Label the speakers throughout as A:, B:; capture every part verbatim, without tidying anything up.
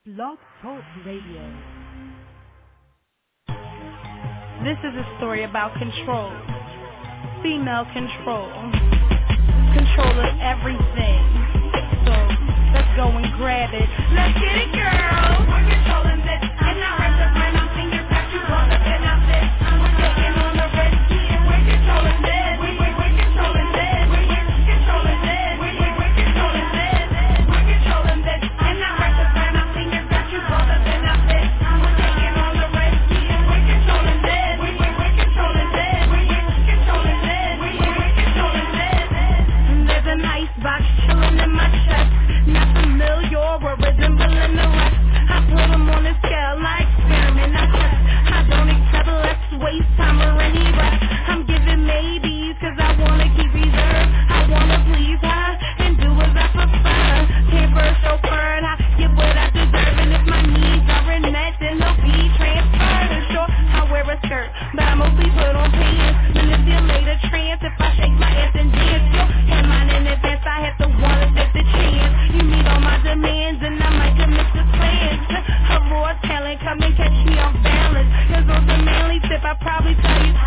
A: Blog Talk Radio.
B: This is a story about control. Female control. Control of everything. So, let's go and grab it. Let's get it, girl. We're controlling this. I'm not right to find out fingers that you want to fit out this. We're taking on the risk. We're controlling this. We, we, we're controlling this. We, we're controlling this. We, we, we're controlling this. We're controlling this. I'm not right to find out fingers that you want to fit out this. We're taking on the risk. We're controlling this. We, we, we're controlling this. We, we're controlling this. We, we, we're controlling this. There's an icebox chilling in my chest. Not familiar or resembling the rest. I put them on a scale, I experiment, I test. I don't accept less waste time or any rest. I'm giving maybes cause I wanna keep reserve. I wanna please her and do as I prefer. Can't burst chauffeur and I get what I deserve. And if my needs are in that, then they'll be transferred. And sure, I wear a skirt, but I mostly put on pants. Manipulate a trance if I shake my ass and dance. Yo, had mine in advance, I have to wanna take the chance. You meet all my demands and I might commit to plans. A raw talent, come and catch me off balance. Cause on the manly tip, I probably tell you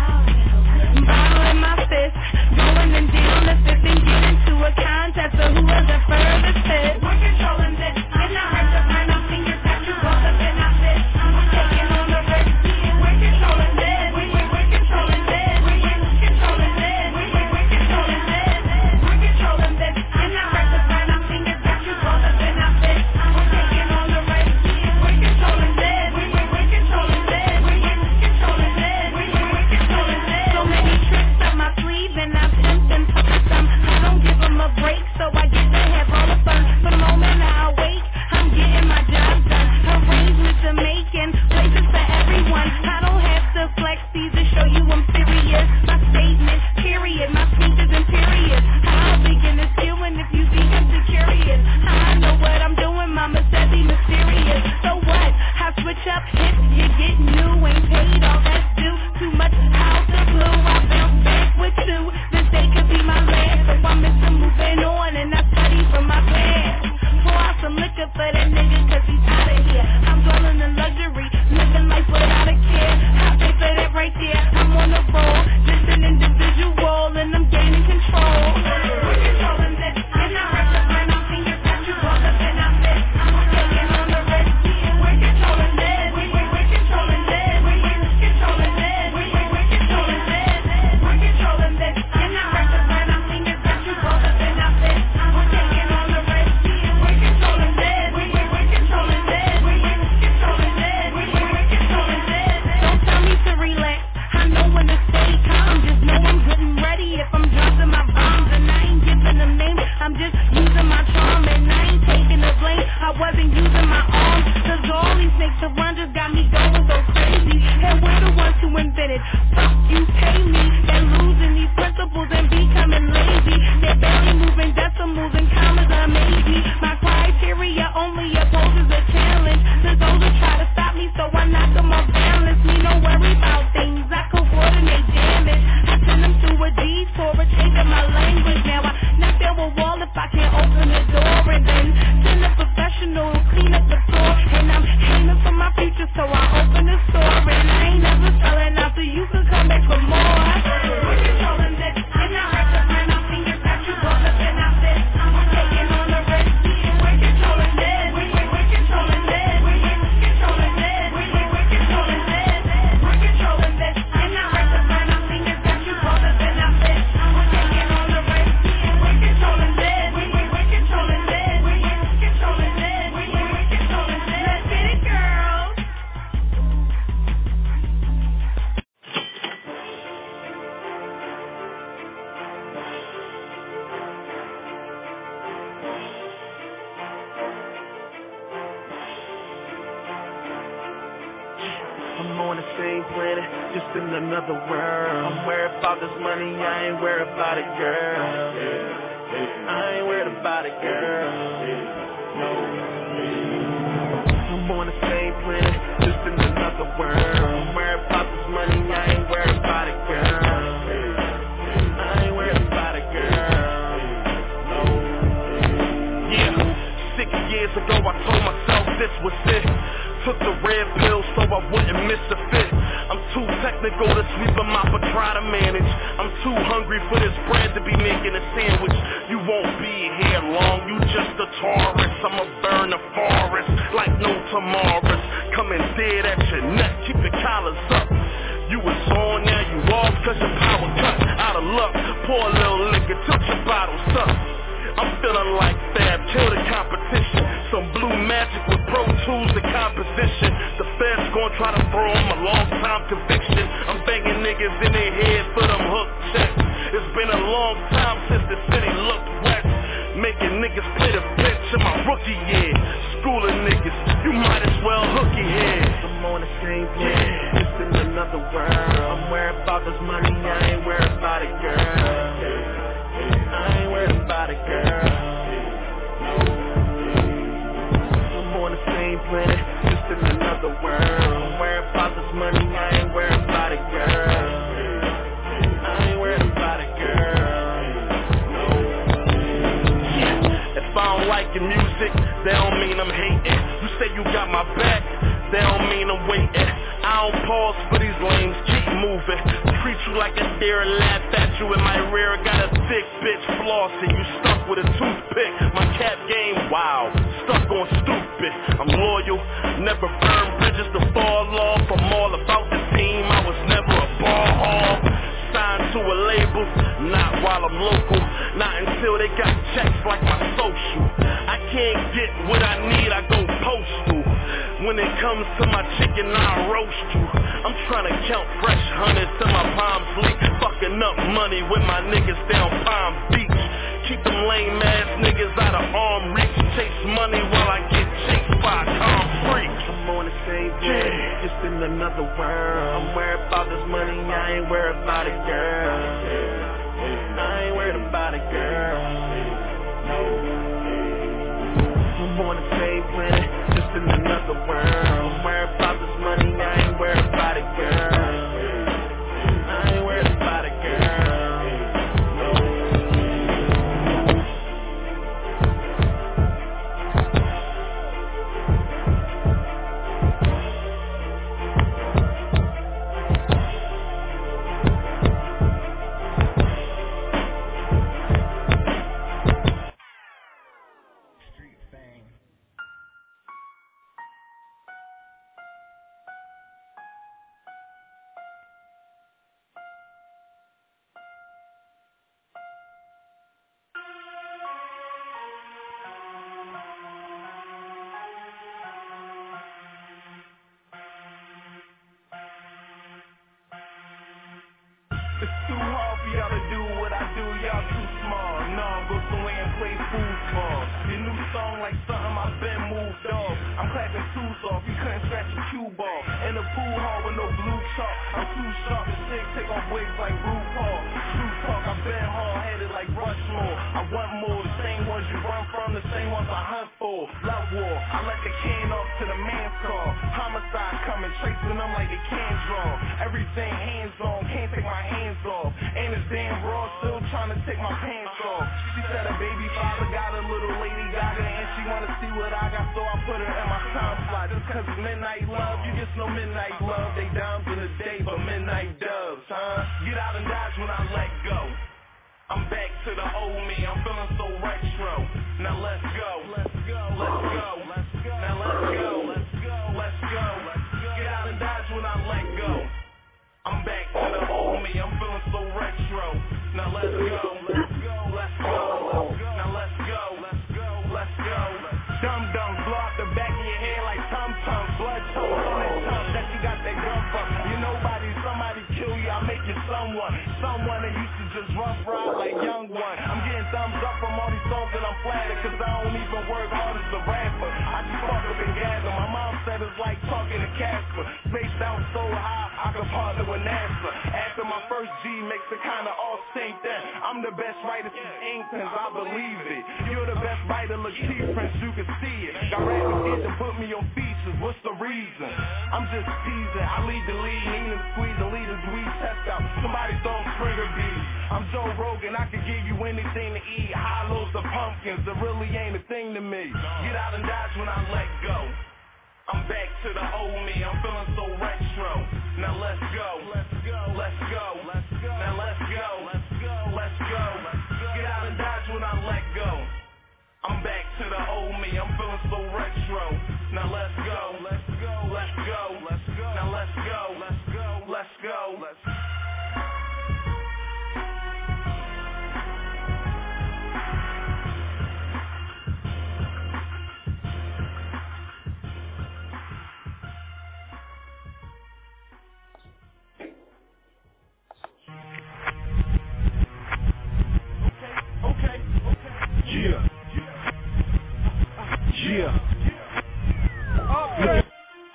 B: bottle in my fist, going and down the fifth and get into a contest of who has the furthest hit. We're controlling this. I'm not hurt to find out fingers that you both have been out this. We're taking on the risk. We're controlling this. We, we, we're controlling this. We, we're controlling this. We, we, we're controlling this. We're controlling this. I'm not hurt to find out fingers that you both have been out this. We're taking on the risk. We're controlling this. We, we, we're controlling this. We, we're controlling this. We, we, we're controlling this. So many tricks up my sleeve and I've sent them to them. I don't give them a break, so I get to have all the fun. For the moment I awake, I'm getting my job done. Arrangements are making places for everyone. I don't have to flex these to show you I'm serious. My statement, period. My speech is imperious. I'll begin to skewing if you think I'm too curious. I know what I'm doing, mama said be mysterious. So what? I switch up hits, you get new, ain't paid all that's due. Too much out the blue, I bounce back with two. This day could be my last, so I'm missing moving on and I study from my past. Pour out some liquor for that nigga cause he's out of here. I'm dwelling in luxury, living life without a care. I pay for that right there, I'm on the roll. Just an individual and I'm gaining control. We're controlling this, I'm not hurt to find out fingers that you both have been out this. We're taking on the risk, we're controlling this. We, we, we're controlling this, we, we're controlling this. We, we, we're controlling this, we're controlling this. I'm not hurt to find out fingers that you both have been out this. We're taking on the risk, we're controlling this. We, we, we're controlling this, we, we're controlling this. We, we, we're controlling this. Don't tell me to relax, I know when to stay calm. Just know I'm good and ready if I'm dropping my bombs. And I ain't giving them names, I'm just using my charm. And I ain't taking the blame, I wasn't using my arms. Cause all these snakes around just got me going so crazy. And we're the ones who invented, fuck you, pay me. They're losing these principles and becoming lazy. They're barely moving decimals and commas are maybe. My criteria only opposes a challenge. There's those who try to stop me, so I knock them off balance. Me no worry about things, I can coordinate damage. I send them through a detour, a change in my language. Now I knock down a wall if I can't open the door. And then send a professional, clean up the floor. And I'm aiming for my future, so I open the store. And I ain't never selling out, so you can come back for more. We're controlling this, I'm not hurt to find out fingers that you both have been out this. We're taking on the risk, we're controlling this. We, we, we're controlling this, we, we're controlling this. We, we, we're controlling this, we're controlling this. I'm not hurt to find out fingers that you both have been out this. We're taking on the risk, we're controlling this. We, we, we're controlling this, we, we're controlling this. We, we, we're controlling this. Let's get it, girls.
C: I'm on the same planet, just in another world. I'm worried about this money, I ain't worried about it, girl. I ain't worried about it, girl. No. I'm on the same planet, just in another world. I'm worried about this money, I ain't worried about it, girl. I ain't worried about it, girl. No. Yeah, six years ago I told myself this was it. Took the red pill so I wouldn't miss a fit. I'm too technical to sweep them up or try to manage. I'm too hungry for this bread to be making a sandwich. You won't be here long, you just a tourist. I'ma burn the forest like no tomorrows. Coming dead at your neck, keep your collars up. You was on, now you off, cause your power cut. Out of luck, pour a little liquor, took your bottles up. I'm feeling like Fab, kill the competition. Some blue magic with Pro Tools and composition. The feds gon' try to throw them a long time conviction. I'm banging niggas in their head for them hook checks. It's been a long time since the city looked west. Making niggas play the pitch in my rookie year. Schooling niggas, you might as well hook your head. I'm on the same page, just in another world. I'm worried about this money, I ain't worried about it, girl. I ain't worried about it, girl. I'm on the same planet, just in another world. I'm worried about this money, I ain't worried about it, girl. I ain't worried about it, girl. Yeah. If I don't like your music, that don't mean I'm hating. You say you got my back, that don't mean I'm waiting. I don't pause for these lames, keep moving. Treat you like a deer and laugh at you in my rear. Got a thick bitch flossing, you stuck with a toothpick. My cap game, wow, stuck on stupid. I'm loyal, never burn bridges to fall off. I'm all about the team, I was never a ball hog. Signed to a label, not while I'm local. Not until they got checks like my social. I can't get what I need, I go postal. When it comes to my chicken, I'll roast you. I'm trying to count fresh hundreds till my palms leak. Fucking up money with my niggas down Palm Beach. Keep them lame ass niggas out of arm reach. Chase money while I get chased by a calm freak. I'm on the same page, just in another world. I'm worried about this money, I ain't worried about it, girl. I ain't worried about it, girl. I'm on the same planet, just in another world. I'm worried about this money, I ain't worried about it, girl. I ain't worried about it, girl. It's too hard for y'all to do what I do, y'all too small. Nah, go somewhere and play foosball. Your new song like something I've been moved off. I'm clapping twos off, you couldn't scratch a cue ball. In a pool hall with no blue chalk. I'm too sharp and sick, take off wigs like RuPaul. True talk, I've been hard-headed like Rushmore. I want more, the same ones you run from, the same ones I hunt for. Love war, I let the can off to the man's call. Homicide coming, tracing them like they can draw. Everything hands on, can't take my hands off. And it's damn raw, still trying to take my pants off. She said her baby father got a little lady Gaga, and she wanna see what I got, so I put her in my time slot. Just cause it's midnight love, you just know midnight love. They dimes in the day, but midnight doves, huh? Get out and dodge when I let go. I'm back to the old me, I'm feeling so retro. Now let's go, let's go, let's go, let's go. Now let's go, let's go, let's go. Get out and dodge when I let go. I'm back to the old me, I'm feeling so retro. Now let's go, let's go, let's go. Now let's go, let's go, let's go. Dum dum, blow out the back of your head like tum tum. Blood toes on that tongue that you got that gun from. You nobody, somebody kill you, I make you someone. Someone that used to just rough ride like young one. I'm getting thumbs up from all these songs that I'm flattered, cause I don't even work hard as a rapper. I just fuck up and gather. My mom said it's like talking to Casper. Spaced out so high, I could partner with NASA. After my first G makes it kinda all synced in. I'm the best writer since Inkpens, I believe it. You're the best writer, Latif Prince, you can see it. Got rappers scared to put me on features, what's the reason? I'm just teasing, I lead the lead, Nina squeeze the leaders, we test out. Somebody throw Springer beats. I'm Joe Rogan, I could give you anything to eat. High loads of pumpkins, there really ain't a thing to enemy. Get out and dodge when I let go. I'm back to the old me, I'm feeling so retro. Now let's go, let's go, let's go, let's go. Now let's go, let's go, let's go. Get out and dodge when I let go. I'm back to the old me, I'm feeling so retro. Now let's go, let's go, let's go, let's go. Now let's go, let's go, let's go, let's go.
D: Yeah. Yeah.
C: Okay.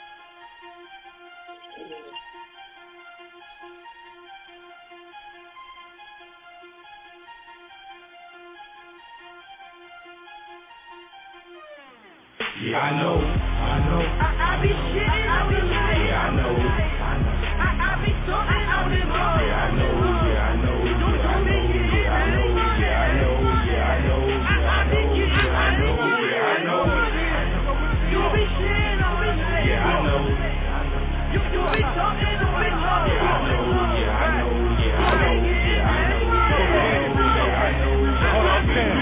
D: Yeah, I know. I know.
B: I, I be shitting, I be lying.
D: Yeah, I know. I know.
B: I, I be talking out in love.
D: Yeah, I know. Yeah, I know. Yeah, I know. Yeah, I know. Yeah, I know. Yeah, I know.
B: I be getting, I be getting.
D: Yeah, I know.
B: You be shitting, I be shitting.
D: Yeah, I know.
B: You, you be talking, you be talking.
D: Yeah, I know. Yeah, I know. Yeah, I know. Yeah, I know. Yeah, I know.
C: Hold on, Sam.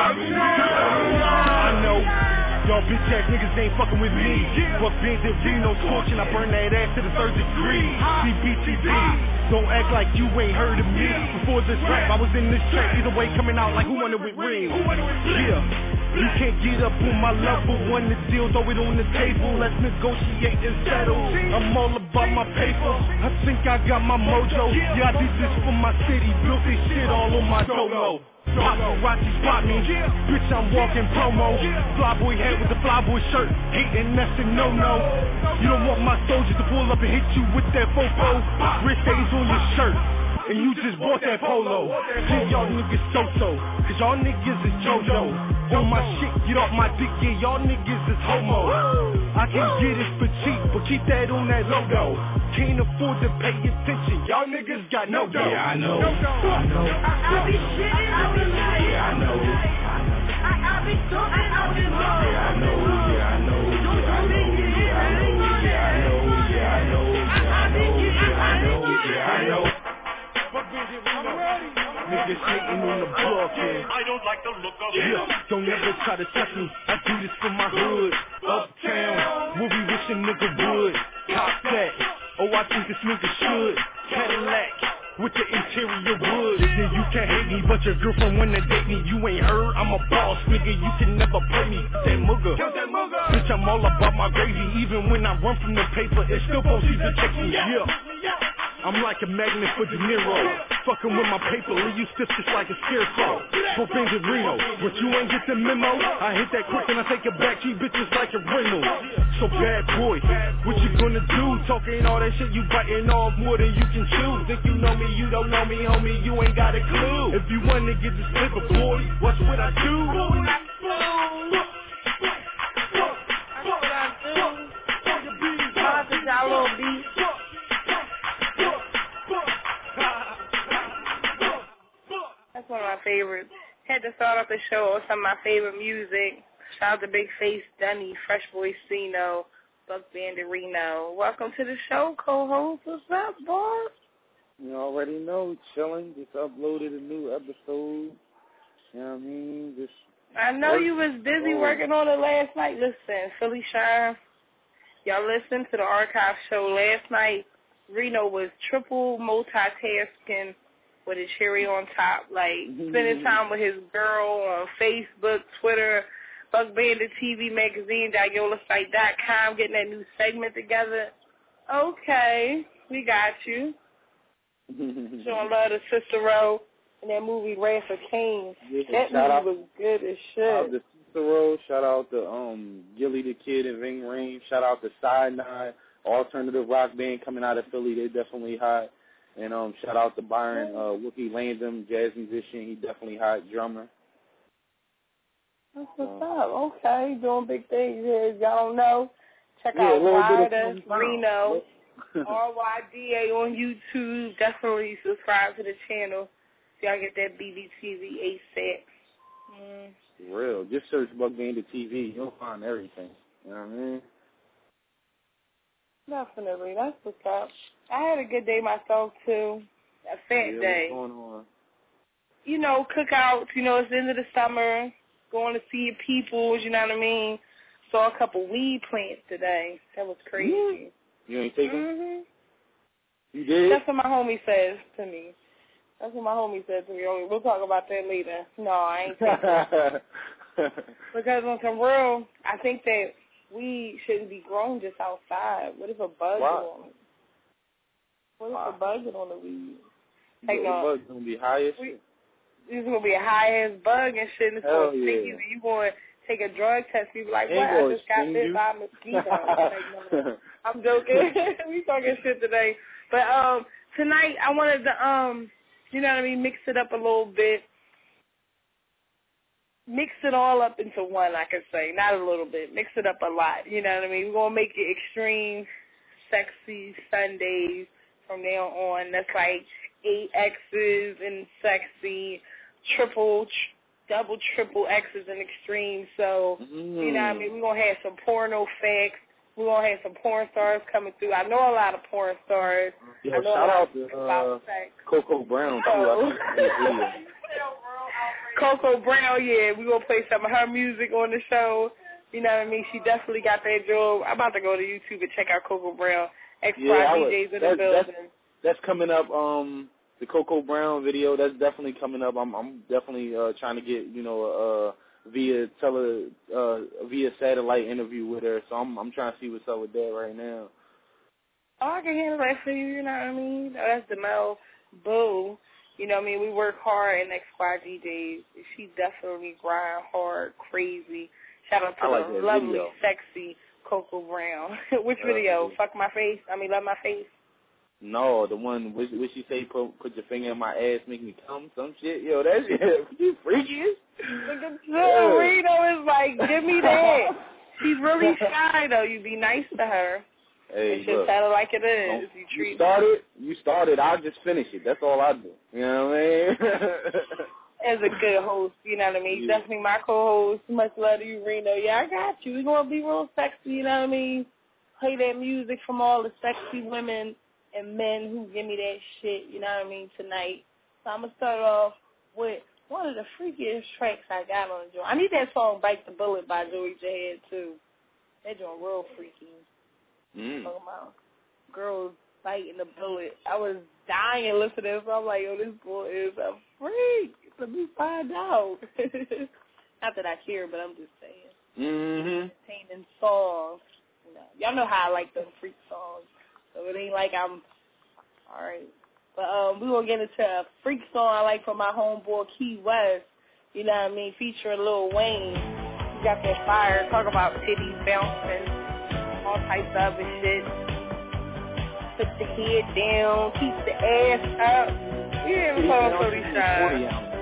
C: I know. Y'all bitch ass niggas ain't fucking with me. Fuck Bandit Reno, torching, I burn that ass to the third degree. C B T V, don't act like you ain't heard of me. Before this rap, I was in this track. Either way, coming out like who wanted with Ring. Yeah, you can't get up on my level. One the deal, throw it on the table. Let's negotiate and settle. I'm all about my paper. I think I got my mojo. Yeah, I did this for my city. Built this shit all on my domo. Paparazzi spot me, bitch I'm walking promo. Flyboy head with the flyboy shirt, hating that's a no-no. You don't want my soldiers to pull up and hit you with that fofo. Wrist stays on your shirt, and you just bought that polo. See y'all niggas so-so, cause y'all niggas is JoJo. On my shit, get off my dick, yeah, y'all niggas is homo. I can get it for cheap, but keep that on that logo. Can't afford to pay attention, y'all niggas got no dough.
D: Yeah, I know. I know.
B: I be shitting, I be lying.
D: Yeah, I know.
B: I, I be talking out in love.
D: Yeah, I know. Yeah, I know. Yeah, I know. Yeah, I know. Yeah, I know. Yeah, I know. Yeah, I know. Yeah, I know. Yeah, I know.
C: Niggas hating on the block, yeah.
E: I don't like the look of it.
C: Yeah, don't ever try to touch me. I do this for my hood. Uptown, where we wish a nigga would. Top that. Oh, I think this nigga should. Cadillac with the interior wood. Yeah, you can't hate me, but your girlfriend wanna date me. You ain't heard, I'm a boss, nigga. You can never play me. That mugger. Bitch, I'm all about my gravy. Even when I run from the paper, it's still proceeds to check me. Yeah. I'm like a magnet for De Niro. Fucking with my paper, leave you stiff just like a scarecrow. For Bandit Reno, but you ain't get the memo. I hit that quick and I take it back, you bitches like a Reno. So bad boy, what you gonna do? Talking all that shit, you biting off more than you can chew. Think you know me, you don't know me, homie, you ain't got a clue. If you wanna get this paper, boy, watch what I do.
B: Y'all little beat. That's one of my favorites. Had to start off the show with some of my favorite music. Shout out to Big Face, Dunny, Fresh Boy Cino, Buck Bandit Reno. Welcome to the show, co-host. What's up, boss?
F: You already know, chilling. Just uploaded a new episode. You know what I mean? Just
B: I know you was busy
F: oh.
B: working on it last night. Listen, Philly Shine, y'all listened to the archive show last night. Reno was triple multitasking with a cherry on top, like spending time with his girl on Facebook, Twitter, Buck Bandit T V magazine, Diola Site dot com, getting that new segment together. Okay, we got you. Showing love to Cicero in that movie Wrath of Cain.
F: Yeah,
B: that movie
F: out,
B: was good as shit.
F: Shout out to Cicero. Shout out to um, Gilly the Kid and Ving Rhames. Shout out to Side Nine, alternative rock band coming out of Philly. They definitely hot. And um, shout out to Byron uh, Wookie Landon, jazz musician. He definitely hot drummer.
B: That's what's uh, up. Okay, doing big things here. Y'all don't know. Check
F: yeah,
B: out
F: Ryder
B: Reno, R Y D A on YouTube. Definitely subscribe to the channel so y'all get that B B T V ASAP. Mm.
F: For real. Just search Buck Bandit T V. You'll find everything. You know what I mean?
B: Definitely. That's what's up. I had a good day myself, too. A fat
F: yeah,
B: day.
F: What's going on?
B: You know, cookouts. You know, it's the end of the summer. Going to see your peoples, you know what I mean? Saw a couple weed plants today. That was crazy.
F: Mm-hmm. You ain't taking
B: mm-hmm.
F: You did?
B: That's what my homie says to me. That's what my homie said to me. We'll talk about that later. No, I ain't taking it. Because on some real, I think that weed shouldn't be grown just outside. What if a bug
F: Why?
B: get on it? What if
F: Why?
B: a bug get on the weed?
F: The
B: Like, no,
F: bug's going to be high as shit.
B: It's going to be a high-ass bug and shit, and it's
F: Hell
B: going to
F: yeah.
B: stick you, and you going to take a drug test. People like,
F: Ain't
B: what? I
F: gonna
B: just got
F: sting
B: bit
F: you.
B: by a mosquito. Like, no, I'm joking. We talking shit today. But um, tonight, I wanted to, um, you know what I mean, mix it up a little bit. Mix it all up into one, I could say. Not a little bit. Mix it up a lot. You know what I mean? We're going to make it extreme, sexy Sundays from now on. That's like eight X's and sexy, triple, tr- double, triple X's and extreme. So,
F: mm.
B: you know what I mean? We're going to have some porno facts. We're going to have some porn stars coming through. I know a lot of porn stars.
F: Yo,
B: I know
F: shout
B: a lot
F: out to uh,
B: sex.
F: Coco Brown, too. I think that's a video.
B: Coco Brown, yeah, we gonna play some of her music on the show. You know what I mean? She definitely got that job. I'm about to go to YouTube and check out Coco Brown. X Y
F: Yeah,
B: D Js in the
F: that's,
B: building.
F: That's, that's coming up. Um, the Coco Brown video. That's definitely coming up. I'm, I'm definitely uh, trying to get you know uh, via tele uh, via satellite interview with her. So I'm, I'm trying to see what's up with that right now.
B: Oh, I can handle that for you. You know what I mean? That's Demel Boo. You know what I mean? We work hard in X Y D Js. She definitely grind hard, crazy. Shout out to
F: like
B: the lovely,
F: video.
B: sexy Coco Brown. Which
F: uh,
B: video?
F: yeah.
B: Fuck my face? I mean, love my face?
F: No, the one, what, what she say, put, put your finger in my ass, make me come, some shit. Yo, that shit, you freaky?
B: Look at you. Reno is like, give me that. She's really shy, though. You be nice to her.
F: Hey,
B: it's just tell her like it is. You, treat
F: you started, you started, I'll just finish it. That's all I do. You know what I mean?
B: As a good host, you know what I mean?
F: Yeah.
B: Definitely my co-host. Much love to you, Reno. Yeah, I got you. We're going to be real sexy, you know what I mean? Play that music from all the sexy women and men who give me that shit, you know what I mean, tonight. So I'm going to start off with one of the freakiest tracks I got on the joint. I need that song, Bite the Bullet by Joey Jihad, too. That joint real freaky.
F: Mm.
B: Talking about girls biting the bullet. I was dying listening, so I'm like, yo, this boy is a freak. Let me find out. Not that I care, but I'm just saying.
F: Mm-hmm.
B: Entertaining songs. You know, y'all know how I like them freak songs. So it ain't like I'm, all right. But um, we're going to get into a freak song I like from my homeboy Key West. You know what I mean? Featuring Lil Wayne. He got that fire. Talk about titties bouncing. All types of other shit. Put the head down, keep the ass up. We didn't call forty shots.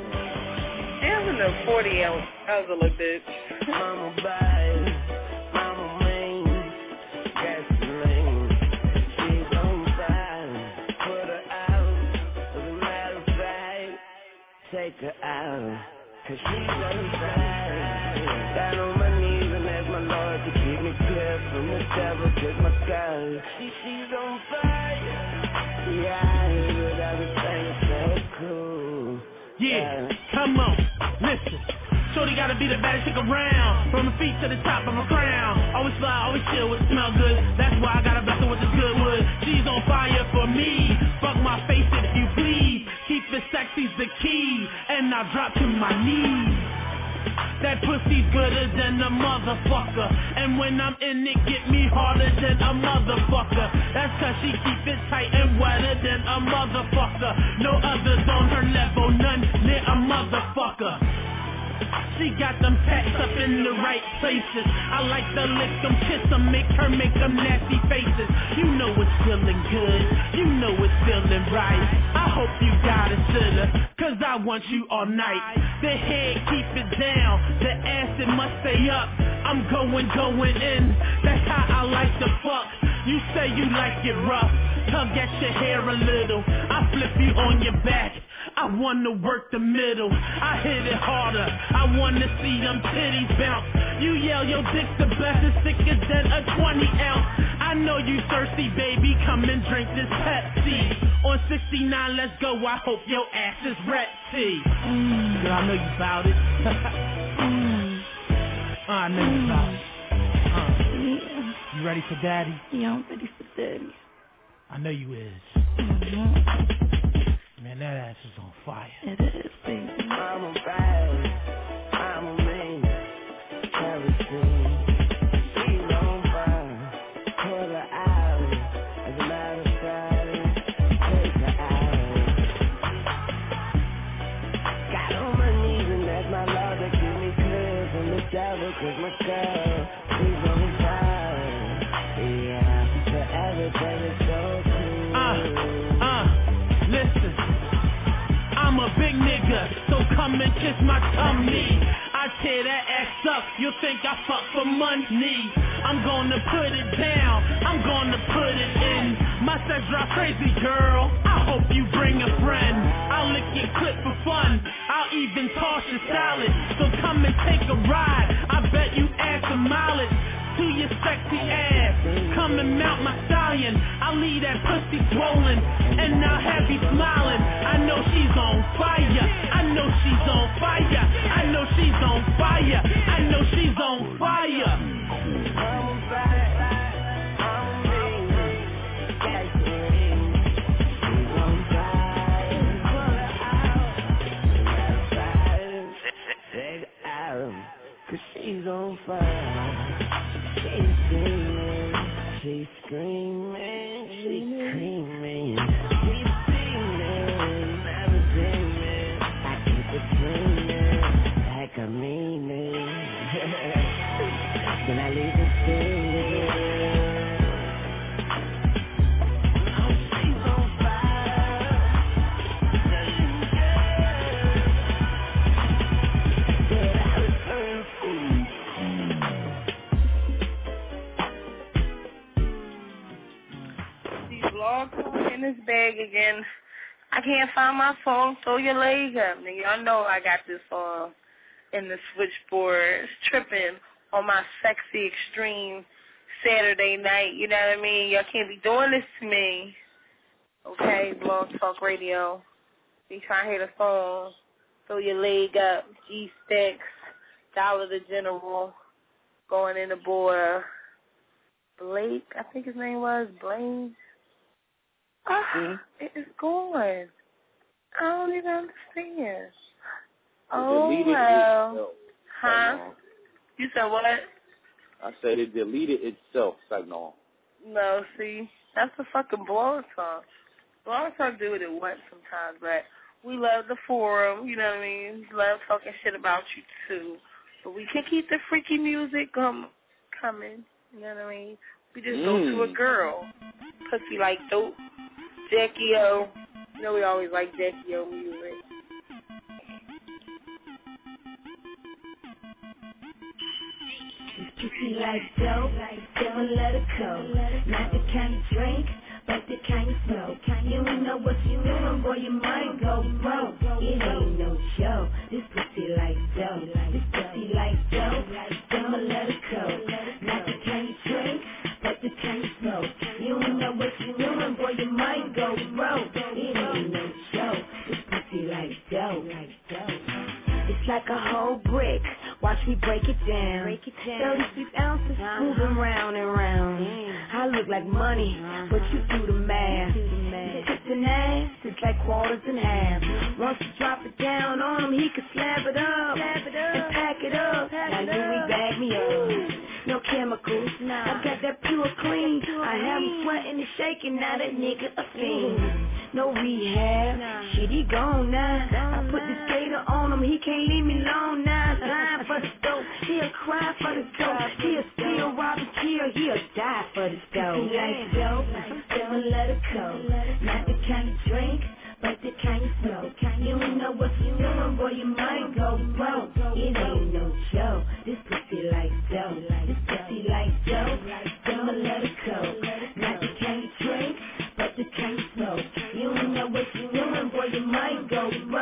B: That was a forty ounce. That was a little bit.
D: Mama bite, mama main, gasoline. She's on fire, put her out. As a matter of fact, take her out, cause she's on fire. Down on my knees and ask my Lord to keep me clear from the devil, kiss my sky. She, she's on fire. Yeah, but everything is so cool.
E: Yeah,
D: Yeah,
E: come on, listen. Shorty gotta be the baddest chick around. From her feet to the top of her crown. Always fly, always chill, with smell good. That's why I gotta bless her with this good wood. She's on fire for me. Fuck my face if you please. Keep it sexy's the key. And I drop to my knees. That pussy's gooder than a motherfucker. And when I'm in it, get me harder than a motherfucker. That's cause she keep it tight and wetter than a motherfucker. No others on her level, none near a motherfucker. She got them tats up in the right places. I like to lick them, kiss them, make her make them nasty faces. You know it's feeling good, you know it's feeling right. I hope you got it, sitter, cause I want you all night. The head, keep it down, the ass, it must stay up. I'm going, going in, that's how I like to fuck. You say you like it rough, tug at your hair a little. I flip you on your back, I I wanna work the middle, I hit it harder, I wanna see them titties bounce. You yell your dick's the best, it's thicker than a twenty ounce. I know you thirsty, baby, come and drink this Pepsi. On sixty-nine, let's go, I hope your ass is ready. Mm, girl, I know you bout it. mm. oh, I know you bout it. Uh,
B: yeah.
E: You ready for daddy?
B: Yeah, I'm ready for daddy.
E: I know you is.
B: Mm-hmm.
E: Man, that ass is on fire.
B: It is, baby.
D: I'm a bad, I'm a man, kerosene. She's on fire, pull her out. As a matter of fact, take her out. Got on my knees and that's my love that give me clear from the devil. Cause my girl, she's on fire. Yeah, the everything is so cool.
E: Uh, uh, listen. I'm a big nigga, so come and kiss my tummy. I tear that ass up, you'll think I fuck for money. I'm gonna put it down, I'm gonna put it in. My sex drive crazy, girl, I hope you bring a friend. I'll lick your clip for fun, I'll even toss your salad. So come and take a ride, I bet you add some mileage to your sexy ass. Come and mount my stallion, I'll leave that pussy swollen, and I'll have you smiling. I know she's on fire, I know she's on fire, I know she's on fire, I know she's on fire.
D: I'm bad, I'm mean, gasoline. She's on fire, pull her out. Take her out, cause she's on fire. She's screaming, she's screaming, she's screaming, she's screaming, never dreaming. I keep it dreaming, like I mean it. Then I leave it screaming. Oh, she's on fire. Did I return food?
G: Blog Talk in this bag again. I can't find my song, Throw Your Leg Up. Now, y'all know I got this song in the switchboard. It's tripping on my sexy extreme Saturday night. You know what I mean? Y'all can't be doing this to me. Okay, Blog Talk Radio. Be trying to hear the song, Throw Your Leg Up, G-Sticks, Dollar the General, going in the border. Blake, I think his name was, Blaine. Ah, mm-hmm. It is gone. I don't even understand. Oh, well. Huh? You said what?
F: I said it deleted itself, Signal.
G: No, see, that's the fucking Blog Talk. Blog Talk do what it wants sometimes, but we love the forum, you know what I mean? We love talking shit about you, too. But we can keep the freaky music um, coming, you know what I mean? We just mm. go to a girl. Pussy like dope. Jackie O. You know we always like Jackie O music.
H: Pussy like dope, never let it go. Not the kind you drink, but the kind you smoke. You don't know what you doing, boy, you might go broke. It ain't no joke. This pussy like dope. This pussy like dope, never let it go. Not the kind you drink, but the kind you smoke. You don't know what you doing, boy, you might go broke. It ain't no joke. This pussy like dope. It's like a whole brick. Watch me break it down. Break it down. thirty-six ounces, uh-huh. moving round and round. Mm. I look like money, uh-huh. but you do the math. It's an ass, it's like quarters and half. Once you drop it down on him, he can slab it up, slab it up. and pack it up. Pack now you we bag me up. No chemicals, nah. I got that pure clean. Pure I have him sweating and shaking, now that nigga a fiend. No rehab, nah. Shit he gone now. Gone I put now. the skater on him, he can't leave me alone now. Dying for the dope, he'll cry for the dope. He'll steal, rob and kill, he'll die for the dope. He like dope, never let it go. Not the kind you drink, but the kind you smoke. You don't know what you're doing, boy, you might go broke. It ain't no joke, this pussy like dope. This pussy like dope, never let it go. Not the kind you drink, but the kind you smoke. You don't know what you're doing, boy, you might go broke.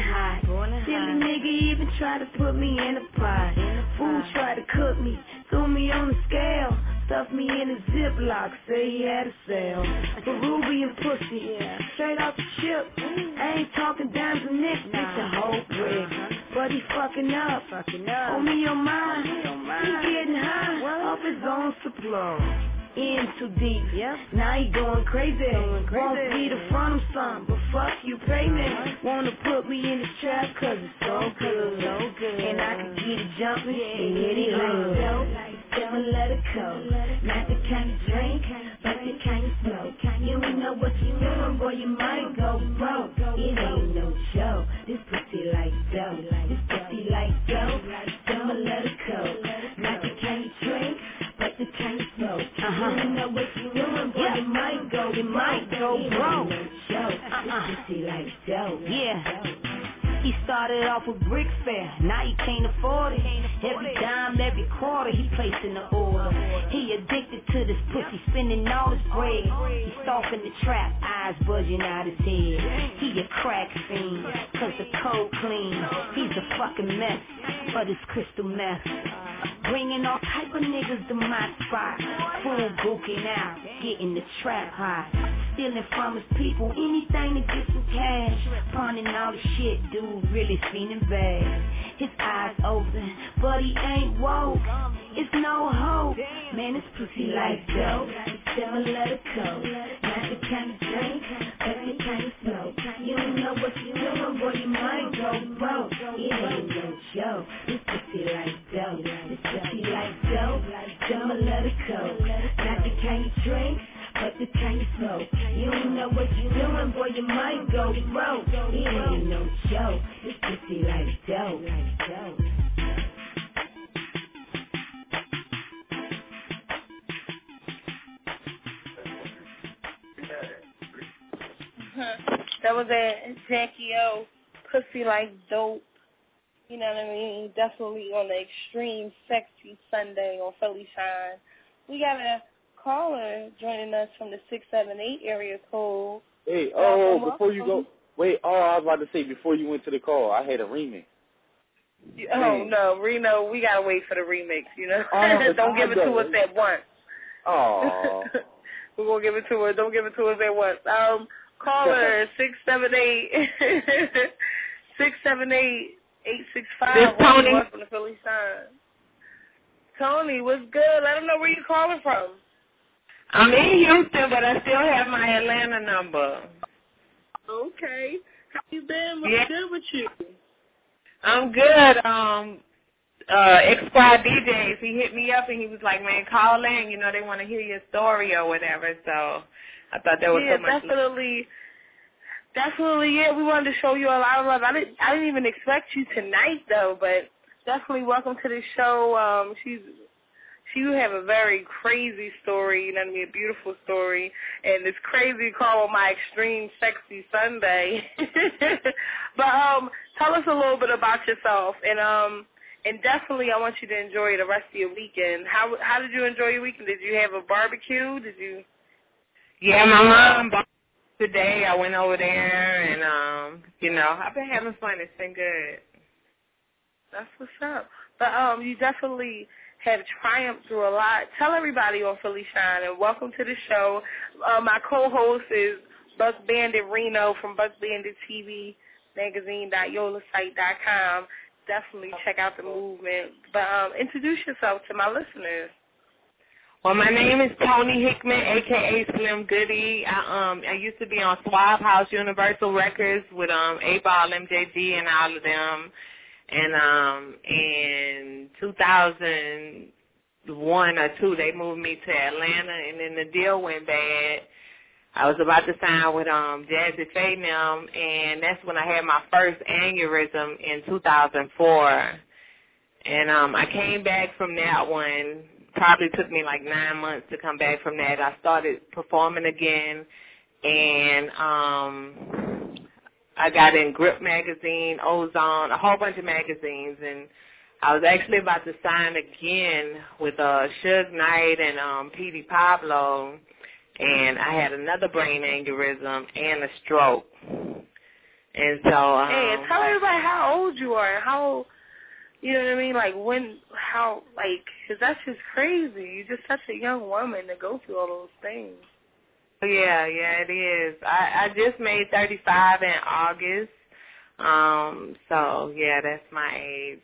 H: hot. Silly nigga even tried to put me in a pot. Fool tried to cook me, threw me on the scale. Stuffed me in a Ziploc, say he had a sale. For Ruby and pussy, yeah. Straight off the ship. I ain't talking dimes and nicks, nah. It's a whole brick. But he fucking up. Fucking up. On me, your mind. He getting high what? Off his own supply. In too deep, yep. Now he going crazy. Going crazy. Won't be the front of something, but fuck you, pay me. Wanna put me in the trap cause it's so good. So good. And I can get it jumping, yeah. And hit it hard. Never let it go. Not the kind of drink, but the kind of smoke. You don't know what you doing, boy, you might go broke. It ain't no joke. This pussy like dope. This pussy like dope. Never let it go. Not the kind of drink, but the kind of smoke. Uh-huh. You don't know what you doing, boy, yeah. You might go, you might go broke. It ain't no joke. Uh-uh. This pussy like dope. Yeah. He started off with brick fair, now he can't afford it. Every dime, every quarter, he placing the order. He addicted to this pussy, spending all his bread. He stalking the trap, eyes budging out his head. He a crack fiend, cause the code clean. He's a fucking mess, but it's crystal meth. Bringing all type of niggas to my spot. Fool booking out, getting the trap hot. Stealing from his people, anything to get some cash. Pawning all the shit, dude really feeling bad. His eyes open, but he ain't woke. It's no hope. Man, this pussy like dope. Never let it go. Not the kind of drink, but the kind of smoke. You don't know what you doing, boy, you might go broke. It ain't no joke. This pussy like dope. This pussy like dope. Never let it go. Not the kind of drink, but the kind of smoke. You don't know what you doing, boy, you might go broke. It ain't no joke. This pussy like dope.
G: That was a Jackie O, Pussy Like Dope. You know what I mean? Definitely on the Extreme Sexy Sunday on Philly Shine. We got a caller joining us from the six seven eight area code.
F: Hey, oh, uh, before you go, wait, oh, I was about to say, before you went to the call, I had a remix.
G: Oh, Man. no, Reno, we got to wait for the remix, you know?
F: Oh,
G: Don't give it to us at once.
F: Oh.
G: We're going to give it to her. Don't give it to us at once. Um, caller, six seven eight, six seven eight, eight six five.
I: This Tony.
G: From the Philly Shine. Tony, what's good? Let them know where you're calling from.
I: I'm in Houston, but I still have my Atlanta number.
G: Okay. How you been? What's
I: yeah.
G: good with you?
I: I'm good. Um, uh, X-Squad D Js, he hit me up and he was like, man, call in. You know, they want to hear your story or whatever. So I thought that was
G: yeah,
I: so much.
G: definitely. Definitely, yeah. We wanted to show you a lot of love. I didn't, I didn't even expect you tonight, though, but definitely welcome to the show. Um, she's... She have a very crazy story, you know what I mean, a beautiful story, and it's crazy called My Extreme Sexy Sunday. But um, tell us a little bit about yourself, and um, and definitely I want you to enjoy the rest of your weekend. How how did you enjoy your weekend? Did you have a barbecue? Did you?
I: Yeah, my mom barbecued today. I went over there, and um, you know, I've been having fun. It's been good.
G: That's what's up. But um, you definitely have triumphed through a lot. Tell everybody on Philly Shine, and welcome to the show. Uh, my co-host is Buck Bandit Reno from Buck Bandit T V magazine dot yola site dot com. Definitely check out the movement. But um, introduce yourself to my listeners.
I: Well, my name is Tony Hickman, a k a. Slim Goody. I, um, I used to be on Swab House Universal Records with um, A-Ball, M J G, and all of them. And um, in two thousand one or two, they moved me to Atlanta, and then the deal went bad. I was about to sign with um, Jazzy Faye and them, and that's when I had my first aneurysm in two thousand four. And um, I came back from that one. Probably took me like nine months to come back from that. I started performing again, and um. I got in Grip Magazine, Ozone, a whole bunch of magazines, and I was actually about to sign again with uh, Suge Knight and um, P D Pablo, and I had another brain aneurysm and a stroke. And so, um,
G: hey, and tell everybody how old you are and how, you know what I mean, like when, how, like, because that's just crazy. You're just such a young woman to go through all those things.
I: Yeah, yeah, it is. I, I just made thirty-five in August. Um, so, yeah, that's my age.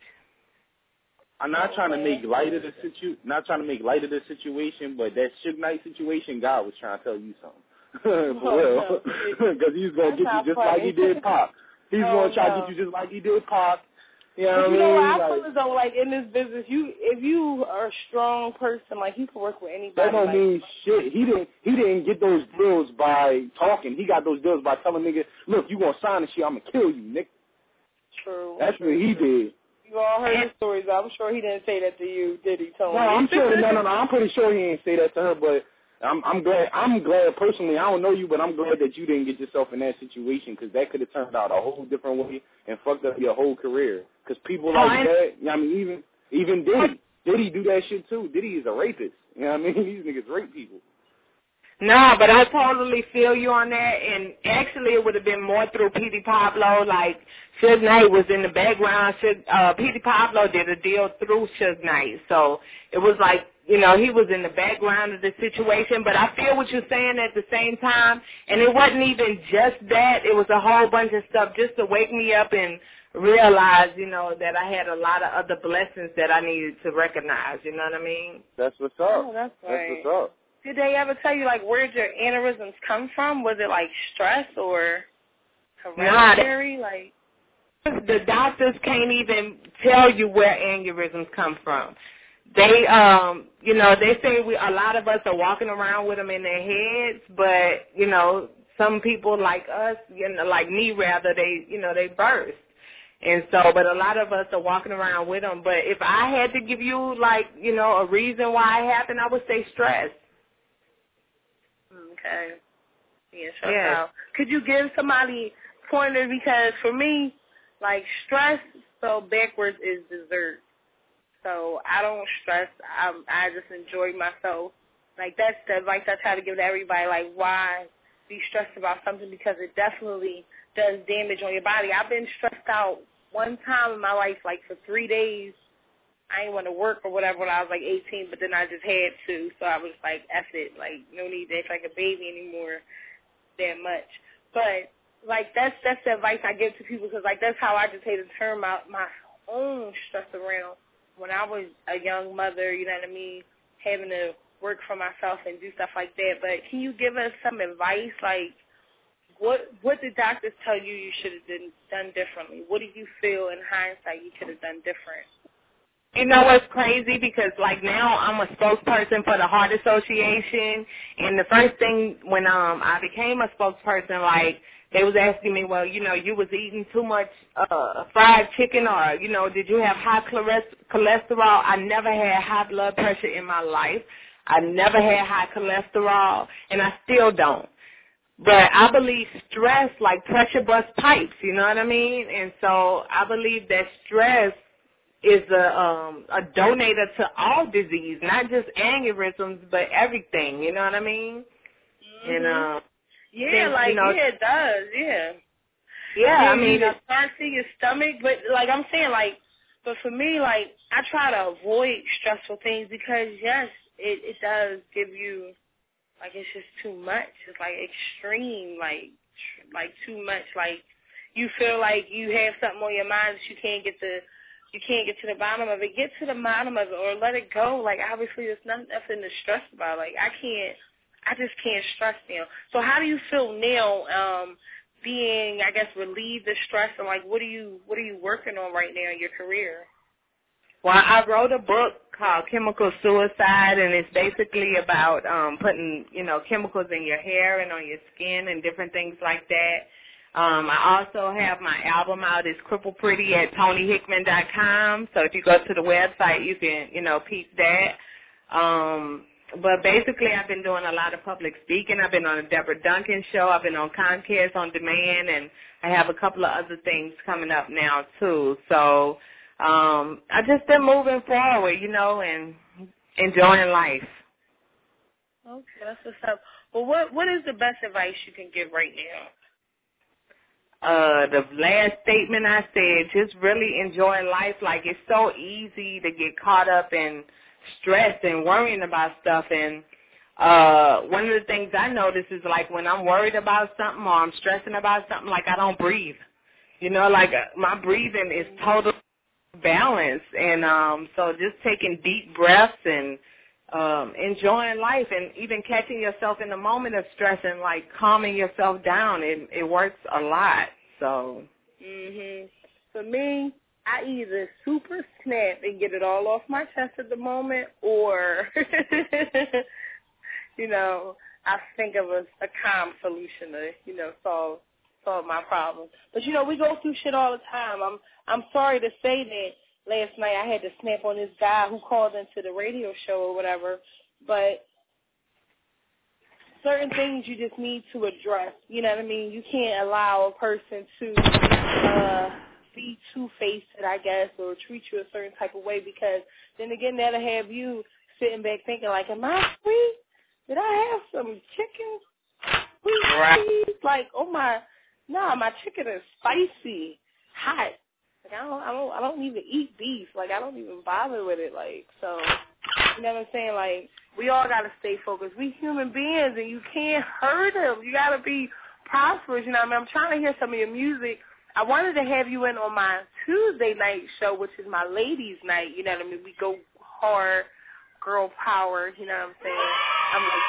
F: I'm not trying to make light of the situ, not trying to make light of the situation, but that Suge Knight situation, God was trying to tell you something. For real. Because he's going to get you just
G: funny.
F: like he did Pop. He's
G: oh,
F: going to try
G: no.
F: to get you just like he did Pop. You know
G: but
F: what
G: you know
F: I
G: what
F: mean?
G: I
F: Like,
G: feel as though, like, in this business, you if you are a strong person, like, you can work with anybody.
F: that don't
G: like,
F: mean shit. He didn't He didn't get those deals by talking. He got those deals by telling niggas, look, you going to sign this shit, I'm going to kill you, nigga.
G: True.
F: That's
G: true,
F: what he
G: true.
F: did.
G: You all heard his stories. I'm sure he didn't say that to you, did he, Tony?
F: No, I'm sure. No, no, no. I'm pretty sure he didn't say that to her. But I'm, I'm glad. I'm glad personally. I don't know you, but I'm glad that you didn't get yourself in that situation because that could have turned out a whole different way and fucked up your whole career. Because people like
I: I,
F: that. I mean, even even Diddy, Diddy do that shit too. Diddy is a rapist. You know what I mean? These niggas rape people.
I: No, but I totally feel you on that, and actually it would have been more through Petey Pablo. Like, Suge Knight was in the background. Suge, uh, Petey Pablo did a deal through Suge Knight, so it was like, you know, he was in the background of the situation, but I feel what you're saying at the same time, and it wasn't even just that. It was a whole bunch of stuff just to wake me up and realize, you know, that I had a lot of other blessings that I needed to recognize, you know what I mean?
F: That's what's up.
G: Oh, that's right.
F: That's what's up.
G: Did they ever tell you, like, where did your aneurysms come from? Was it, like, stress or hereditary?
I: Nah,
G: like,
I: the doctors can't even tell you where aneurysms come from. They, um, you know, they say we a lot of us are walking around with them in their heads, but, you know, some people like us, you know, like me rather, they, you know, they burst. And so, but a lot of us are walking around with them. But if I had to give you, like, you know, a reason why it happened, I would say stress.
G: okay. Yeah, stress
I: Yes.
G: out. Could you give somebody pointers? Because for me, like, stress spelled backwards is dessert. So I don't stress. I, I just enjoy myself. Like, that's the advice I try to give to everybody. Like, why be stressed about something? Because it definitely does damage on your body. I've been stressed out one time in my life, like, for three days. I didn't want to work or whatever when I was, like, eighteen, but then I just had to. So I was like, F it. Like, no need to act like a baby anymore that much. But, like, that's that's the advice I give to people because, like, that's how I just had to turn my, my own stress around. When I was a young mother, you know what I mean, having to work for myself and do stuff like that. But can you give us some advice? Like, what what did doctors tell you you should have done, done differently? What do you feel in hindsight you could have done different?
I: You know what's crazy? Because, like, now I'm a spokesperson for the Heart Association, and the first thing when um I became a spokesperson, like, they was asking me, well, you know, you was eating too much uh fried chicken or, you know, did you have high cholesterol? I never had high blood pressure in my life. I never had high cholesterol, and I still don't. But I believe stress, like, pressure bust pipes, you know what I mean? And so I believe that stress is a um a donator to all disease, not just aneurysms, but everything, you know what I mean?
G: Mm-hmm.
I: And uh
G: Yeah,
I: then,
G: like,
I: you know,
G: yeah, it does, yeah.
I: Yeah,
G: yeah
I: I mean,
G: you start seeing your stomach, but, like, I'm saying, like, but for me, like, I try to avoid stressful things because, yes, it, it does give you, like, it's just too much. It's, like, extreme, like, tr- like, too much. Like, you feel like you have something on your mind that you can't get to, you can't get to the bottom of it. Get to the bottom of it or let it go. Like, obviously, there's nothing, nothing to stress about. Like, I can't, I just can't stress now. So how do you feel now, um, being, I guess, relieved of stress, and, like, what are you, what are you working on right now in your career?
I: Well, I wrote a book called Chemical Suicide, and it's basically about um, putting, you know, chemicals in your hair and on your skin and different things like that. Um, I also have my album out. It's Cripple Pretty at Tony Hickman dot com. So if you go to the website, you can, you know, peep that. Um, but basically, I've been doing a lot of public speaking. I've been on a Deborah Duncan show. I've been on Comcast On Demand, and I have a couple of other things coming up now, too. So um, I've just been moving forward, you know, and enjoying life.
G: Okay, that's what's up. Well, what what is the best advice you can give right now?
I: uh, the last statement I said, just really enjoy life. Like, it's so easy to get caught up in stress and worrying about stuff. And uh, one of the things I notice is, like, when I'm worried about something or I'm stressing about something, like, I don't breathe. You know, like, uh, my breathing is total balance. And um, so just taking deep breaths and um, enjoying life and even catching yourself in the moment of stress and, like, calming yourself down, it, it works a lot. So.
G: Mhm. For me, I either super snap and get it all off my chest at the moment, or, you know, I think of a, a calm solution to, you know, solve solve my problem. But, you know, we go through shit all the time. I'm I'm sorry to say that last night I had to snap on this guy who called into the radio show or whatever, but certain things you just need to address. You know what I mean? You can't allow a person to uh, be two-faced, I guess, or treat you a certain type of way, because then again, that'll have you sitting back thinking, like, am I sweet? Did I have some chicken? Please? Like, oh my, nah, my chicken is spicy, hot. Like, I don't, I don't, I don't even eat beef. Like, I don't even bother with it. Like, so, you know what I'm saying? Like, we all got to stay focused. We human beings, and you can't hurt them. You got to be prosperous. You know what I mean? I'm trying to hear some of your music. I wanted to have you in on my Tuesday night show, which is my ladies' night. You know what I mean? We go hard, girl power. You know what I'm saying? I'm like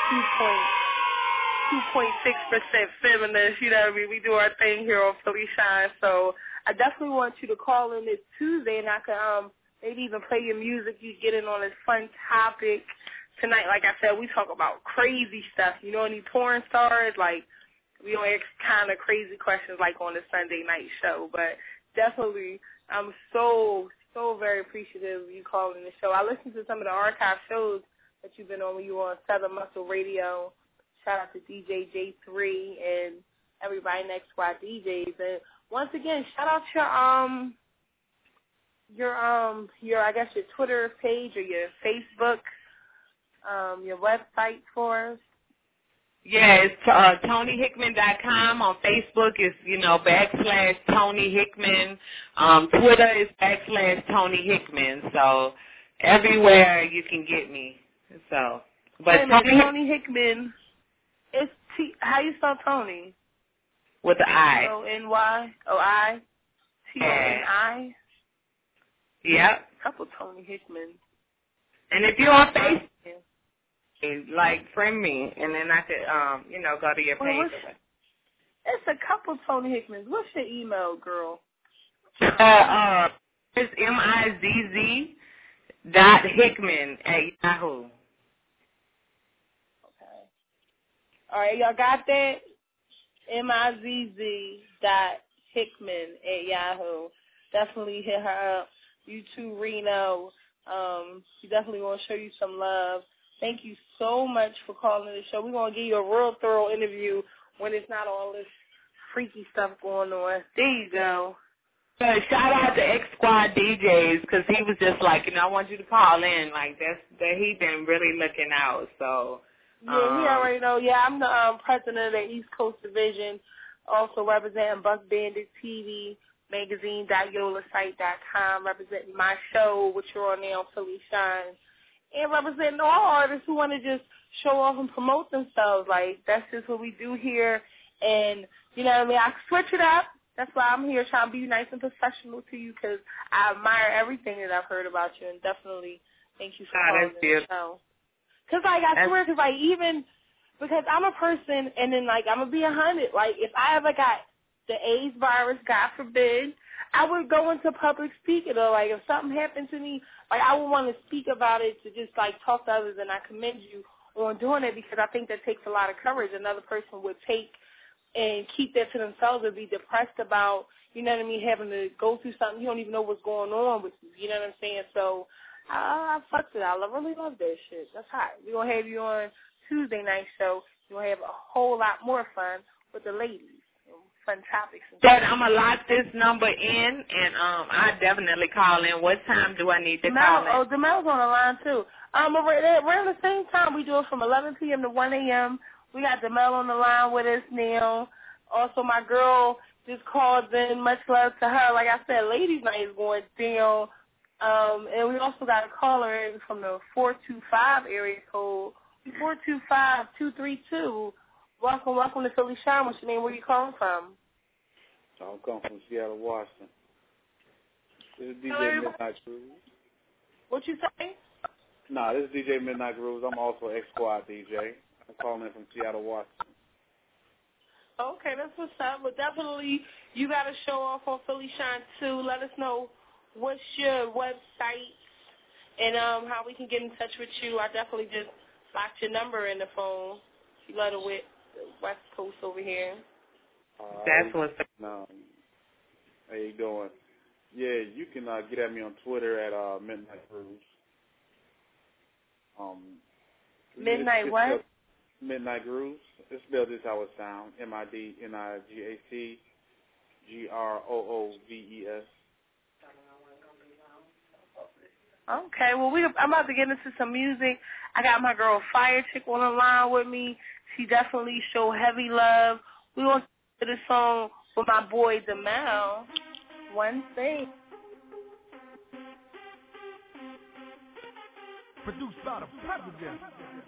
G: two point six percent feminist. You know what I mean? We do our thing here on Philly Shine. So I definitely want you to call in this Tuesday, and I can um, maybe even play your music. You get in on this fun topic. Tonight, like I said, we talk about crazy stuff. You know any porn stars? Like, we don't ask kind of crazy questions like on the Sunday night show. But definitely, I'm so, so very appreciative of you calling the show. I listened to some of the archive shows that you've been on when you were on Southern Muscle Radio. Shout out to D J J three and everybody next squad D Js. And once again, shout out your um your um your I guess your Twitter page or your Facebook, um, your website for us.
I: Yeah, it's uh, Tony Hickman dot com. On Facebook is, you know, backslash Tony Hickman. Um, Twitter is backslash Tony Hickman. So everywhere you can get me. So, but
G: Tony, Tony Hickman, it's T. How you spell Tony?
I: With the I.
G: T O N Y O I T O N I.
I: Yep.
G: Couple Tony Hickman.
I: And if you're on Facebook, like, friend me, and then I could, um, you know, go to your page.
G: Well, it's a couple Tony Hickmans. What's your email, girl?
I: Uh, uh, it's M I Z Z dot Hickman at Yahoo.
G: Okay. All right, y'all got that? M I Z Z dot Hickman at Yahoo. Definitely hit her up. You too, Reno. Um, she definitely want to show you some love. Thank you so much for calling the show. We're going to give you a real thorough interview when it's not all this freaky stuff going on. There you go.
I: Uh, shout out to X Squad D Js, because he was just like, you know, I want you to call in. Like, that's that he been really looking out. So,
G: yeah,
I: um,
G: he already know. Yeah, I'm the um, president of the East Coast Division, also representing Buck Bandit T V, magazine dot yola site dot com, representing my show, which you're on now, Philly Shine. And representing all artists who want to just show off and promote themselves. Like, that's just what we do here. And, you know what I mean, I switch it up. That's why I'm here trying to be nice and professional to you, because I admire everything that I've heard about you, and definitely thank you for calling the show. Because, like, I swear, because, like, even, because I'm a person, and then, like, I'm going to be a hundred. Like, if I ever got the AIDS virus, God forbid, I would go into public speaking, or, like, if something happened to me, like, I would want to speak about it to just, like, talk to others, and I commend you on doing it, because I think that takes a lot of courage. Another person would take and keep that to themselves and be depressed about, you know what I mean, having to go through something. You don't even know what's going on with you, you know what I'm saying? So I, I fucked it. I really love that shit. That's hot. We're going to have you on Tuesday night show. You're going to have a whole lot more fun with the ladies. Fun topics.
I: But I'm going to lock this number in, and um, I definitely call in. What time do I need to
G: Demel,
I: call in?
G: Oh, Demel's on the line, too. Um, we're around the same time. We do it from eleven p.m. to one a.m. We got Demel on the line with us now. Also, my girl just called in. Much love to her. Like I said, ladies' night is going down. Um, and we also got a caller in from the four two five area code, four two five, two three two. Welcome, welcome to Philly Shine. What's your name? Where you calling from?
F: I'm calling from Seattle, Washington. This is D J
G: Hello.
F: Midnight Grooves.
G: What you say?
F: Nah, this is D J Midnight Grooves. I'm also X-Squad D J. I'm calling in from Seattle, Washington.
G: Okay, that's what's up. But definitely, you got to show off on Philly Shine, too. Let us know what's your website and um, how we can get in touch with you. I definitely just locked your number in the phone. You let it with the West Coast over here.
F: Uh,
I: That's what's up.
F: No. How you doing? Yeah, you can uh, get at me on Twitter at uh, Midnight Grooves. Um,
G: Midnight
F: it's, it's
G: what?
F: spelled, Midnight Grooves. It's spelled just how it sounds. M I D N I G A C G R O O V E S.
G: Okay, well, we I'm about to get into some music. I got my girl Fire Chick on the line with me. She definitely showed heavy love. We want to do this song with my boy Demel. One thing.
J: Produced by the president.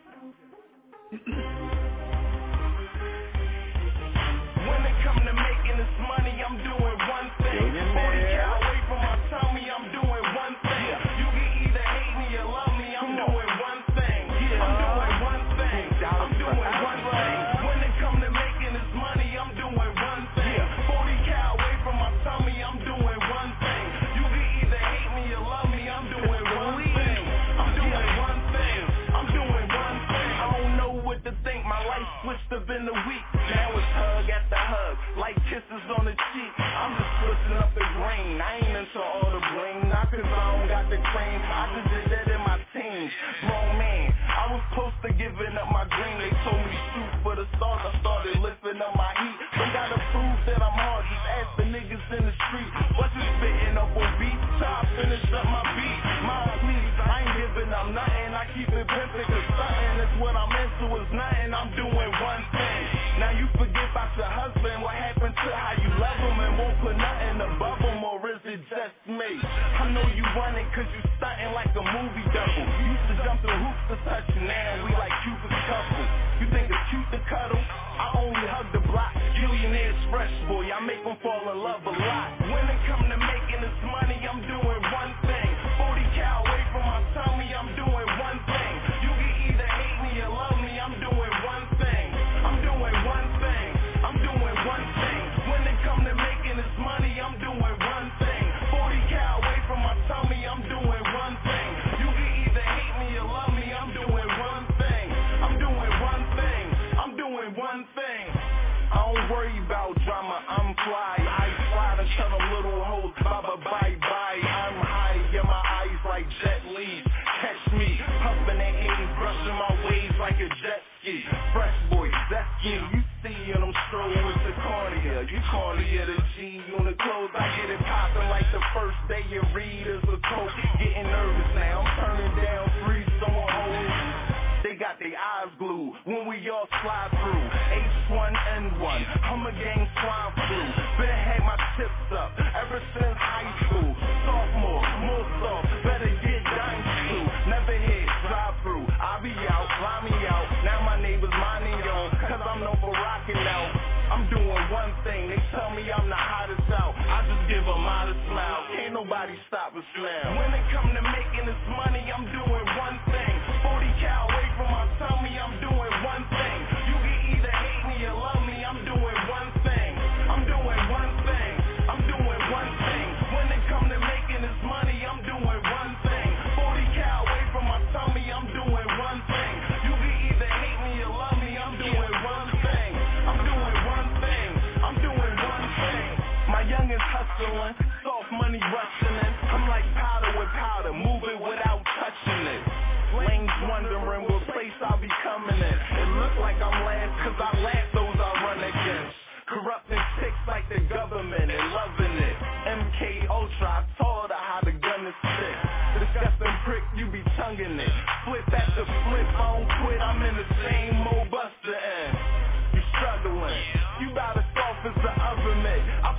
C: When it come to making this money, I'm doing one thing. forty cal away from my tummy, I'm doing one thing. You can either hate me or love me, I'm doing one thing. I'm doing one thing. I'm doing one thing. When it come to making this money, I'm doing one thing. forty cal away from my tummy, I'm doing one thing. You can either hate me or love me, I'm doing one thing. I'm doing one thing. I'm doing one thing. I don't know what to think. My life switched up in a week. Now it's hug after hug, like kisses on the cheek. I'm just switching up the grain. I ain't into all the bling, not cause I don't got the cream. I just did that in my teens. Grown man, I was close to giving up my dream. They told me shoot for the stars. I started lifting up my heat. Don't gotta prove that I'm hard. Just ask the niggas in the street. What's this spitting up on beats? Try to finish up my beat. My please, I ain't giving up nothing. I keep it pimping cause something is what I'm into is nothing. I'm doing one thing. Now you forget about your husband. What happened to how you love him and won't put nothing above him, or is it just me? I know you running cause you stunting like a movie double. You used to jump through hoops to touch you, now we like Cupid's couple. You think it's cute to cuddle? I only hug the block. Billionaires fresh, boy, I make them fall in love a lot. When it come to making this money, I'm doing one thing. forty cal away from my tummy, I'm doing one thing. You can either hate me or love me, I'm doing one thing. I'm doing one thing. I'm doing one thing. When it come to making this money, I'm doing one thing. forty cal away from my tummy, I'm doing one thing. You can either hate me or love me, I'm doing one thing. I'm doing one thing. I'm doing one thing. I don't worry about drama, I'm fly. I fly to tell them little hoes, bye bye bye. I'm high, yeah, my eyes like jet Li. Catch me, puffin' and hating, brushing my waves like a jet ski. Fresh boy, that's you. You see and I'm strolling with the cornea. You cornea, the G unit clothes. I get it poppin' like the first day you read as a coach. Getting nervous now, I'm turning down three, someone hold. They got their eyes glued when we all slide through. H one N one, I'm a gang swine flu. Better have my tips up ever since high school. Sophomore, more soft, better get dying through. Never hit drive through. I be out, fly me out. Now my neighbors minding on, cause I'm known for rocking out. I'm doing one thing, they tell me I'm the hottest out. I just give a modest smile, can't nobody stop us now. When it come to making this money, I'm doing one thing. forty cal away from my tummy, I'm doing one thing. You can either hate me or love me, I'm doing one thing. I'm doing one thing. I'm doing one thing. When it come to making this money, I'm doing one thing. forty cal away from my tummy, I'm doing one thing. You can either hate me or love me, I'm doing one thing. I'm doing one thing. I'm doing one thing. My youngins hustling, soft money rushing in. I'm like powder with powder, moving without touching it. Lanes wondering what place I'll be coming in. It look like I'm last cause I laugh those I run against. Corrupting chicks like the government and loving it. M K Ultra, I told her how the gun is sick. Disgusting prick, you be tonguing it. Flip after flip, I don't quit, I'm in the same old buster end. You struggling, you about as soft as the oven mitt. I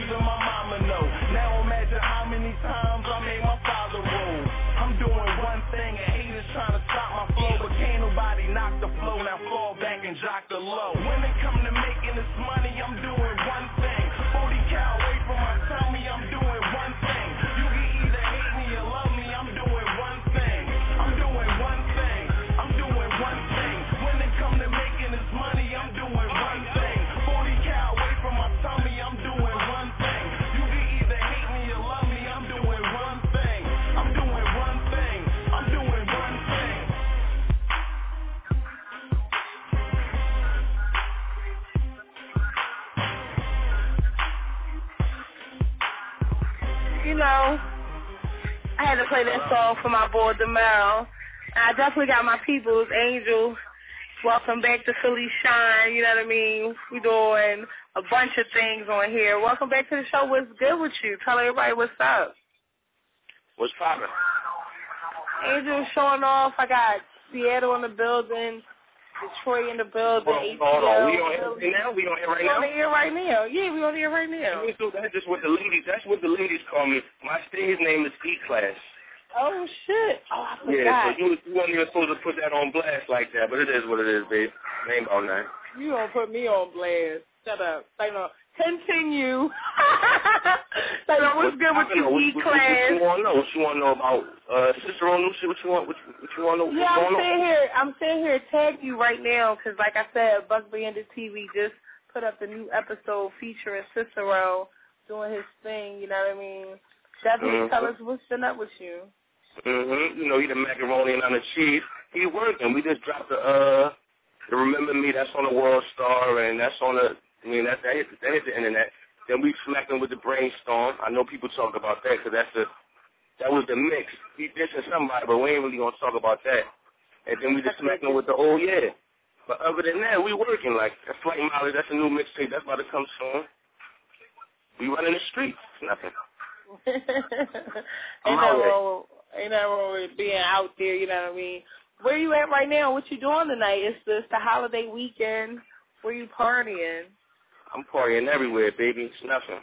C: even my mama know. Now imagine how many times I made my father roll. I'm doing one thing and haters trying to stop my flow, but can't nobody knock the flow. Now fall back and jock the low. When it come to making this money, I'm doing one thing. forty cal away from my tummy, I'm doing one thing. You can either hate me or love me, I'm doing one thing. I'm doing one thing. I'm doing one thing. When it come to making this money, I'm doing one thing. forty cal away from my tummy, I'm doing one thing. You can either hate me or love me, I'm doing one thing. I'm doing one thing. I'm doing one thing.
G: You know, I had to play that song for my boy DeMero. I definitely got my people's Angel. Welcome back to Philly Shine. You know what I mean? We're doing a bunch of things on here. Welcome back to the show. What's good with you? Tell everybody what's up.
K: What's poppin'?
G: Angel showing off. I got Seattle in the building, Detroit in the building.
K: Hold on, hold on. We on air right now? We on air right
G: We
K: now?
G: on the air right now. Yeah, we on the air right now.
K: So that's just what the ladies, that's what the ladies call me. My stage name is E-Class.
G: Oh, shit. Oh, I forgot.
K: Yeah, so you, you weren't even supposed to put that on blast like that, but it is what it is, babe. Name about that.
G: You don't put me on blast. Shut up. Say no. Continue. Say no, what's good with you, E-Class?
K: What you want to know? What you want to know about uh, Cicero new shit? What you want? What you, what you want to know?
G: Yeah,
K: What's
G: I'm
K: going
G: sitting
K: on?
G: here. I'm sitting here to tag you right now because, like I said, Buck Bandit T V just put up the new episode featuring Cicero doing his thing. You know what I mean? Definitely
K: Mm-hmm.
G: tell us what's been up with you.
K: Mm-hmm. You know, he the macaroni and on the cheese. He working. We just dropped the uh, the Remember Me. That's on the World Star, and that's on the. I mean, that that hit, that hit the internet. Then we smacked him with the Brainstorm. I know people talk about that because that's the that was the mix. He dissing somebody, but we ain't really gonna talk about that. And then we just smacked him with the Oh Yeah. But other than that, we working like a Flight Mileage. That's a new mixtape. That's about to come soon. We running the streets. It's nothing.
G: ain't nothing wrong. Ain't nothing wrong with being out there. You know what I mean? Where you at right now? What you doing tonight? It's the, it's the holiday weekend. Where you partying?
K: I'm partying everywhere, baby. It's nothing.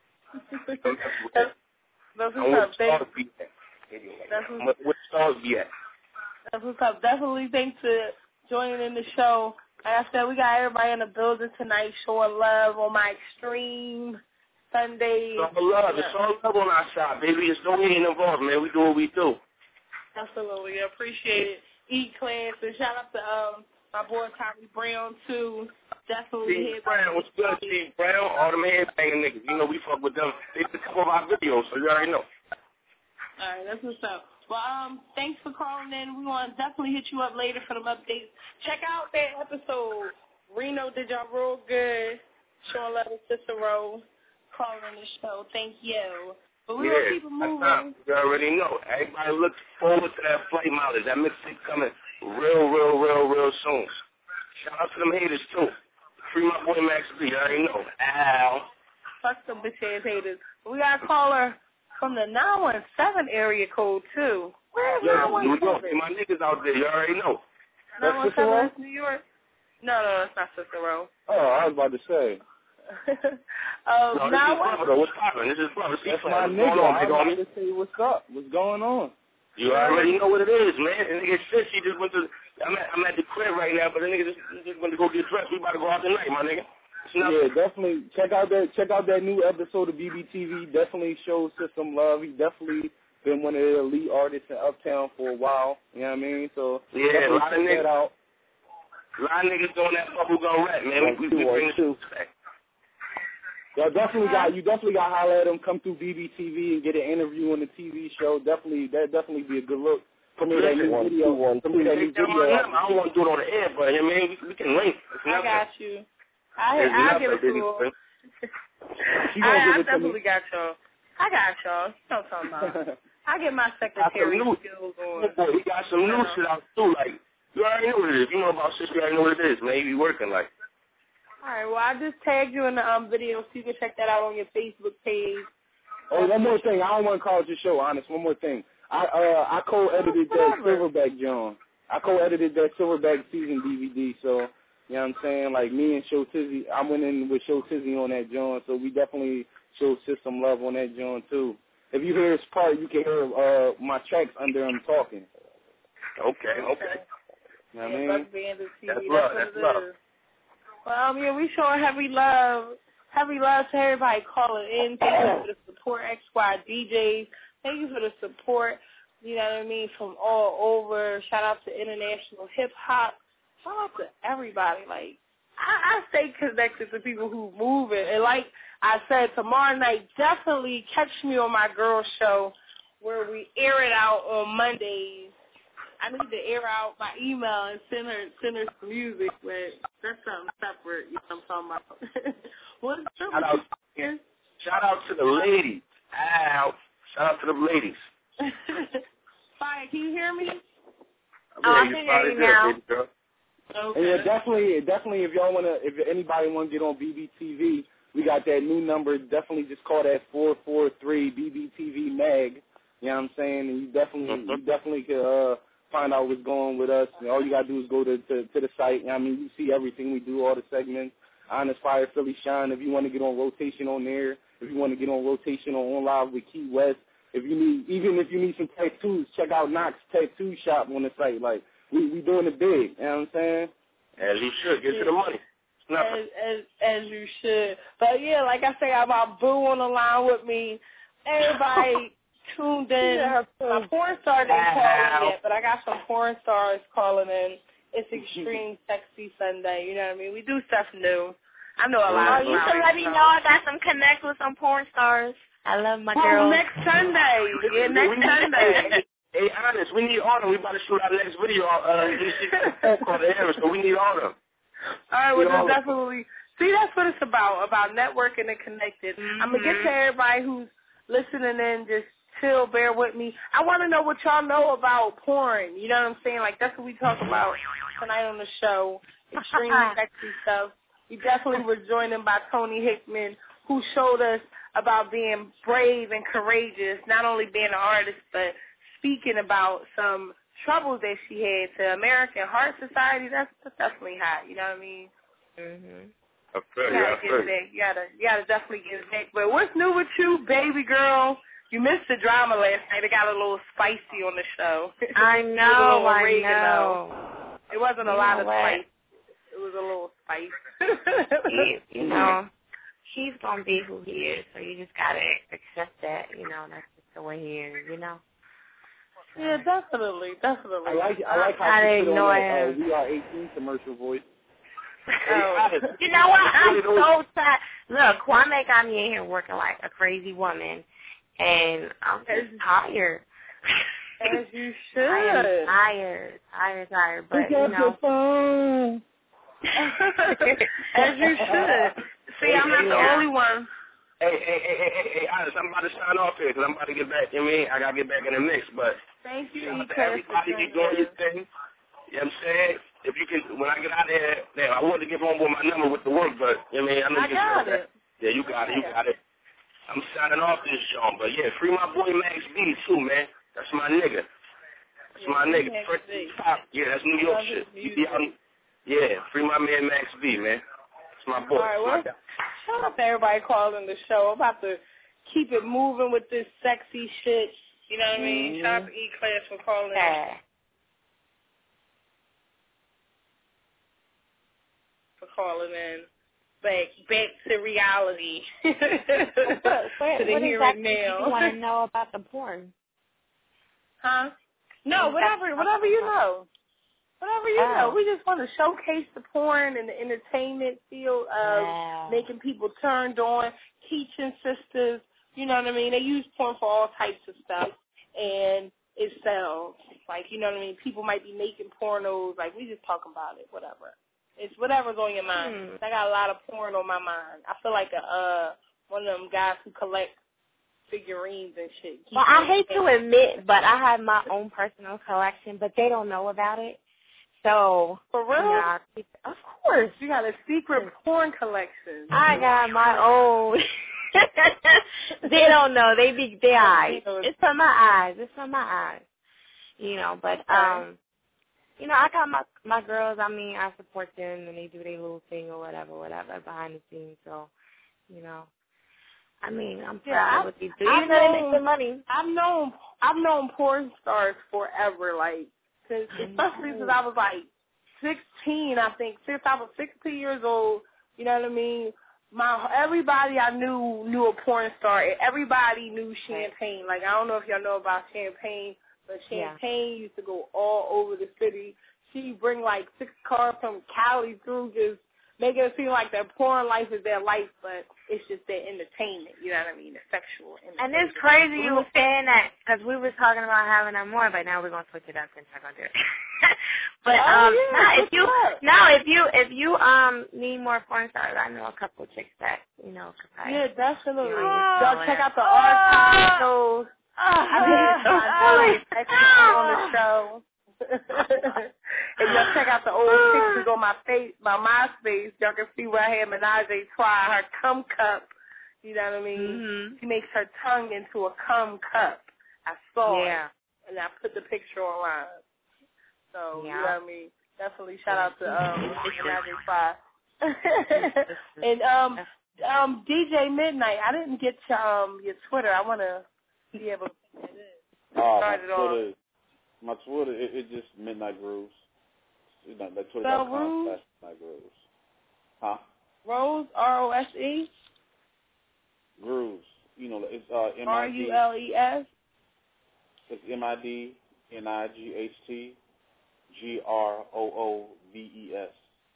G: that's, that's
K: I'm
G: what's
K: where
G: up.
K: the stars be at.
G: That's
K: I'm
G: what's,
K: where the stars be at.
G: that's what's up. Definitely thanks for joining in the show. Like I said, we got everybody in the building tonight showing love on my Extreme Sunday.
K: It's all love. It's all love on our side, baby. It's no hating involved, man. We do what we do.
G: Absolutely. I appreciate it. E-Class. And shout out to um, my boy Tommy Brown, too. Definitely
K: Steve
G: hit
K: Brown, what's good, Steve Brown? All them headbanging niggas. You know we fuck with them. They did a couple of our videos, so you already know.
G: All right, that's what's up. Well, um, thanks for calling in. We want to definitely hit you up later for them updates. Check out that episode. Reno did y'all real good. Showing love to Cicero. Calling the show. Thank you. But we
K: yeah,
G: gonna keep it moving.
K: Time. You already know. Everybody look forward to that Flight Mileage. That mixtape coming real, real, real, real soon. Shout out to them haters, too. Free my boy Max B. You already know. Ow.
G: Fuck some bitch-ass haters. We got a caller from the nine one seven area code, too. Where's nine one seven?
K: My niggas out there. You already know.
G: nine one seven is New York? No, no, it's not Cicero.
F: Oh, I was about to say.
G: um,
K: no, this
G: now
K: is brother. What's poppin'? This is brother.
F: That's my nigga.
K: On,
F: I was about to say, what's up? What's going on?
K: You already know what it is, man. And nigga said she just went to. I'm at, I'm at the crib right now, but the nigga just, just went to go get dressed. We about to go out tonight, my nigga.
F: Yeah, definitely check out that check out that new episode of B B T V. Definitely shows System love. He definitely been one of the elite artists in Uptown for a while. You know what I mean? So
K: yeah, a lot of niggas.
F: Out.
K: A lot of niggas doing that bubblegum rap, man. We, we, we bring the shoes back.
F: Y'all definitely got you definitely got to holler at him. Come through B B T V and get an interview on the T V show. Definitely that definitely be a good look. Premiere that new video. Premiere that new video.
K: I don't want to do it on the air, but I mean we, we can link.
G: I got you. I I give it to him. I, I definitely got y'all. I got y'all. You know what I'm talking about. I get my secretary skills on.
K: Boy, we got some new shit out too. Like you already know what it is. You know about shit. You already know what it is. Man, you be working like.
G: All right, well, I just tagged you in the um, video, so you can check that out on your Facebook page.
F: Oh, one more thing. I don't want to call it your show, honest. One more thing. I uh I co-edited that Silverback John. I co-edited that Silverback season D V D, so, you know what I'm saying? Like, me and Show Tizzy, I went in with Show Tizzy on that John, so we definitely show System love on that joint too. If you hear this part, you can hear uh, my tracks under him talking.
K: Okay, okay.
F: You know what I
G: Yeah,
F: mean?
G: Buck Bandit T V,
K: That's
G: that's
K: love,
G: what
K: that's
G: it
K: love.
G: is. Well, um, yeah, we showing heavy love, heavy love to everybody calling in. Thank you for the support, X Y D Js. Thank you for the support, you know what I mean, from all over. Shout out to international hip hop. Shout out to everybody. Like, I, I stay connected to people who move it. And like I said, tomorrow night, definitely catch me on my girl show where we air it out on Mondays. I need to air out my email and send her send her some music, but that's something separate. You know what I'm talking about? What's up?
K: Shout out, shout out to the ladies. Ow. Shout out to the ladies.
G: Fire, can you hear me?
K: Oh, I can hear you now. Baby girl.
F: Okay. And yeah, definitely, definitely. If y'all wanna, if anybody wanna get on B B T V, we got that new number. Definitely, just call that four four three B B T V Mag. You know what I'm saying? And you definitely, mm-hmm. you definitely could uh, find out what's going with us. And all you gotta do is go to, to to the site. I mean, you see everything we do, all the segments. Honest Fire, Philly Shine. If you want to get on rotation on there, if you want to get on rotation on On Live with Key West, if you need, even if you need some tattoos, check out Knox Tattoo Shop on the site. Like, we we doing it big. You know what I'm saying?
K: As you should. Get to the money.
G: As, as as you should. But yeah, like I say, I got Boo on the line with me. Everybody tuned in. Yeah, my porn star didn't call in yet, but I got some porn stars calling in. It's Extreme Sexy Sunday. You know what I mean? We do stuff new. I know a lot.
I: Oh, you can let me know. I got some connect with some porn stars. I love my
G: oh,
I: girls.
G: next Sunday. Yeah, next Sunday.
K: Hey, honest, we need all of them. We about to shoot our next video. Uh, this called the Harris, so we need all of them.
G: All right, well, then definitely. See, that's what it's about, about networking and connected. Mm-hmm. I'm going to get to everybody who's listening in. Just chill, bear with me. I want to know what y'all know about porn. You know what I'm saying? Like, that's what we talk about tonight on the show. Extreme sexy stuff. We definitely were joined in by Tony Hickman, who showed us about being brave and courageous, not only being an artist, but speaking about some troubles that she had to American Heart Society. That's, that's definitely hot. You know what I mean?
I: Mhm.
K: I feel
G: you
K: you.
G: gotta
K: I
G: give
K: feel
G: back. You gotta, you gotta definitely give back. But what's new with you, baby girl? You missed the drama last night. It got a little spicy on the show.
I: I know. I
G: oregano.
I: know.
G: It wasn't
I: you
G: a lot of
I: what?
G: spice. It was a little spice.
I: he, you know, he's gonna be who he is, so you just gotta accept that. You know, that's just the way he is. You know.
G: Yeah, definitely, definitely.
F: I like I like how
I: I
F: she put on
I: know
F: that uh, We Are eighteen commercial voice.
I: Oh. You know what? I'm so tired. Look, Kwame got me in here working like a crazy woman, and I'm just tired.
G: As you should.
I: I am tired, tired, tired. But
F: Pick
I: you
F: up
I: know.
F: the phone.
G: As you should. See, I'm not the only one.
K: Hey, hey, hey, hey, hey, hey, honest, I'm about to sign off here because I'm about to get back. You know what I mean? I got to get back in the mix, but
G: thank you,
K: shout out to everybody. You doing your thing. You know what I'm saying? If you can, when I get out of here, damn, I wanted to give homeboy my number with the work, but, you know what I mean? I know
G: I
K: you
G: got
K: can
G: it.
K: Yeah, you got it, you got it. I'm signing off this joint, but yeah, free my boy Max B too, man. That's my nigga. That's
G: yeah,
K: my nigga.
G: Max
K: First
G: B.
K: top, yeah, that's New York shit. You be out, yeah, free my man Max B, man. That's my boy.
G: All right, well,
K: my
G: shout out to everybody calling the show. I'm about to keep it moving with this sexy shit. You know what I mean?
F: Mm-hmm.
G: Shout out to E-Class for calling
I: Yeah.
G: in. For calling in. Back, back to reality.
I: What, what,
G: to the
I: what
G: here
I: exactly
G: and now.
I: do you want to know about the porn?
G: Huh? No, whatever, whatever you know. Whatever you
I: oh.
G: know. We just want to showcase the porn and the entertainment field of
I: wow.
G: making people turned on, teaching sisters. You know what I mean? They use porn for all types of stuff, and it sells. Like, you know what I mean? People might be making pornos. Like, we just talking about it, whatever. It's whatever's on your mind.
I: Hmm.
G: I got a lot of porn on my mind. I feel like a uh one of them guys who collect figurines and shit.
I: Well, I hate to admit, but I have my own personal collection, but they don't know about it. So,
G: for real?
I: You know, of course.
G: You got a secret porn collection.
I: I got my own. They don't know. They be their eyes. It's for my eyes. It's for my eyes. You know, but um, you know, I got my my girls. I mean, I support them and they do their little thing or whatever, whatever behind the scenes. So, you know,
L: I mean, I'm
G: Yeah,
L: proud
G: I-
L: of what they do.
G: I've
L: Even though they
G: known-
L: make good money.
G: I've known I've known porn stars forever, like, cause, especially since I was like sixteen, I think. Since I was sixteen years old, you know what I mean? My everybody I knew knew a porn star. Everybody knew Champagne. Like, I don't know if y'all know about Champagne, but Champagne yeah. used to go all over the city. She'd bring like six cars from Cali through, just making it seem like their porn life is their life, but it's just their entertainment. You know what I mean? The sexual entertainment.
L: And it's crazy you were saying that, because we were talking about having her more, but now we're gonna switch it up since I'm gonna do it. But
G: oh,
L: um,
G: yeah,
L: no, if you
G: up?
L: no, if you if you um need more porn stars, I know a couple of chicks that you know could probably.
G: Yeah, definitely.
L: You know,
G: Y'all check out the archive shows. I think it's on the show. If y'all check out the old pictures on my face, my MySpace, y'all can see where I had Menage a Trois, her cum cup. You know what I mean?
L: Mm-hmm.
G: She makes her tongue into a cum cup. I saw
L: yeah.
G: it, and I put the picture online. So,
L: yeah.
G: you know what I mean? Definitely shout out to um, Menage a Trois. And um, um, D J Midnight, I didn't get your, um, your Twitter. I want to be able to
F: Oh,
G: start
F: my
G: it off.
F: Twitter, my Twitter, it, it just Midnight Grooves. It's not that Twitter
G: Spell
F: dot com
G: Rose?
F: slash Midnight Grooves. Huh?
G: Rose, R O S E?
F: Grooves. You know, it's uh, M I D.
G: R U L E S?
F: It's M I D N I G H T G R O O V E S.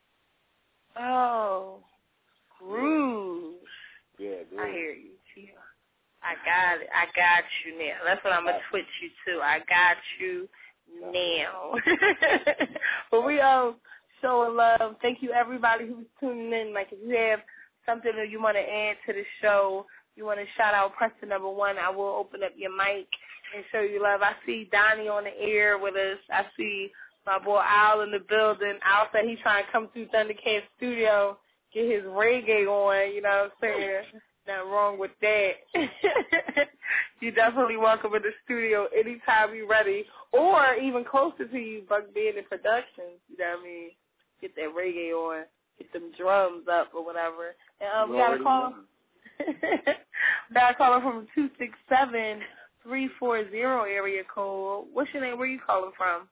G: Oh, Grooves.
F: Yeah, Grooves.
G: I hear you, Tia. I got it. I got you now. That's what I'm going to twitch you to. I got you now. But we um showing love. Thank you, everybody who's tuning in. Like, if you have something that you want to add to the show, you want to shout out, press the number one. I will open up your mic and show you love. I see Donnie on the air with us. I see my boy Al in the building. Al said he's trying to come through Thundercat Studio, get his reggae on, you know what I'm saying? Nothing wrong with that. You're definitely welcome in the studio anytime you're ready, or even closer to you, Buck Bandit Productions. You know what I mean? Get that reggae on, get them drums up or whatever. And um, we got a call. We got a caller from two six seven, three four zero area code. What's your name? Where you calling from?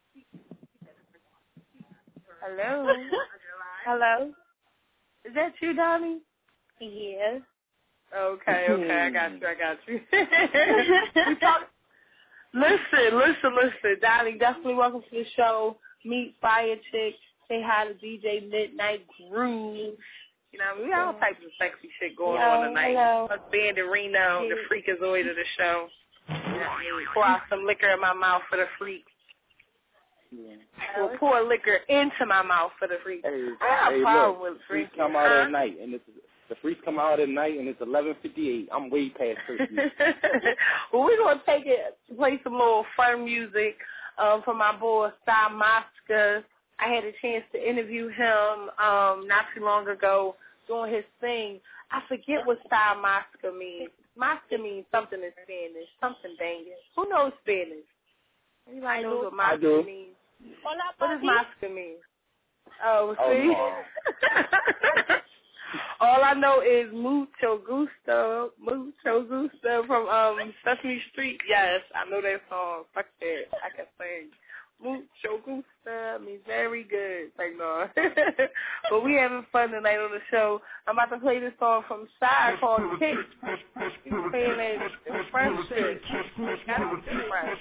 G: Hello. Hello. Is that you, Donnie?
L: Yes.
G: Okay, okay, I got you, I got you. we talk- listen, listen, listen, Donnie, definitely welcome to the show. Meet Fire Chick. Say hi to D J Midnight Groove. You know, we got all types of sexy shit going
L: hello,
G: on tonight.
L: Hello.
G: Us Bandit Reno, the freakazoid of the show. You know, pour out some liquor in my mouth for the freak.
F: Yeah.
G: Well, pour liquor into my mouth for the freak.
F: Hey,
G: I have
F: hey,
G: a problem
F: look,
G: with
F: freaks
G: drinking.
F: come out
G: huh?
F: at night, and it's the freaks come out at night, and it's eleven fifty-eight. I'm way past curfew.
G: Well, we're gonna take it, play some little fun music um, from my boy Sty Mosca. I had a chance to interview him um, not too long ago doing his thing. I forget what Sty Mosca means. Mosca means something in Spanish, something banging. Who knows Spanish? Anybody knows what
F: I
G: Mosca
F: do.
G: means? What does Mosca mean? Oh,
F: Oh,
G: see?
F: no.
G: All I know is mucho gusto, mucho gusto from um Sesame Street. Yes, I know that song. Fuck that, I can sing. Mucho gusto means very good. Like no, but we having fun tonight on the show. I'm about to play this song from Shy called Kick. He's playing that fresh shit. Gotta be fresh.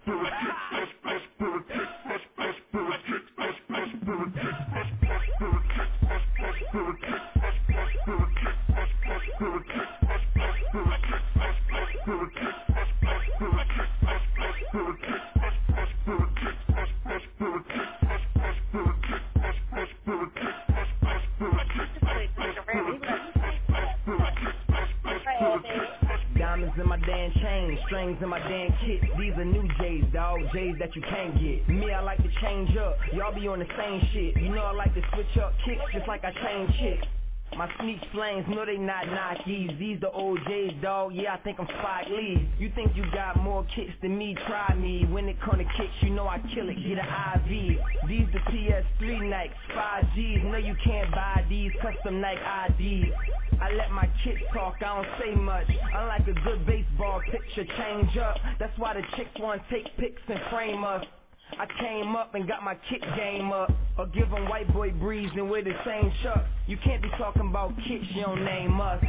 M: Diamonds in my damn chain, strings in my damn kit. These are new J's, dog, J's that you can't get. Me, I like to change up, y'all be on the same shit. You know I like to switch up kicks just like I change chicks. My sneak flames, no they not Nikes. These the old J's, dog, yeah I think I'm Spike Lee. You think you got more kicks than me, try me. When it come to kicks, you know I kill it, get an I V. These the P S three Nikes, five G's. No, you can't buy these custom Nike I Ds. I let my kids talk, I don't say much. Unlike a good baseball picture, change up. That's why the chicks want to take pics and frame us. I came up and got my kick game up. Or give them white boy breeze and wear the same chuck. You can't be talking about kicks, you don't name us.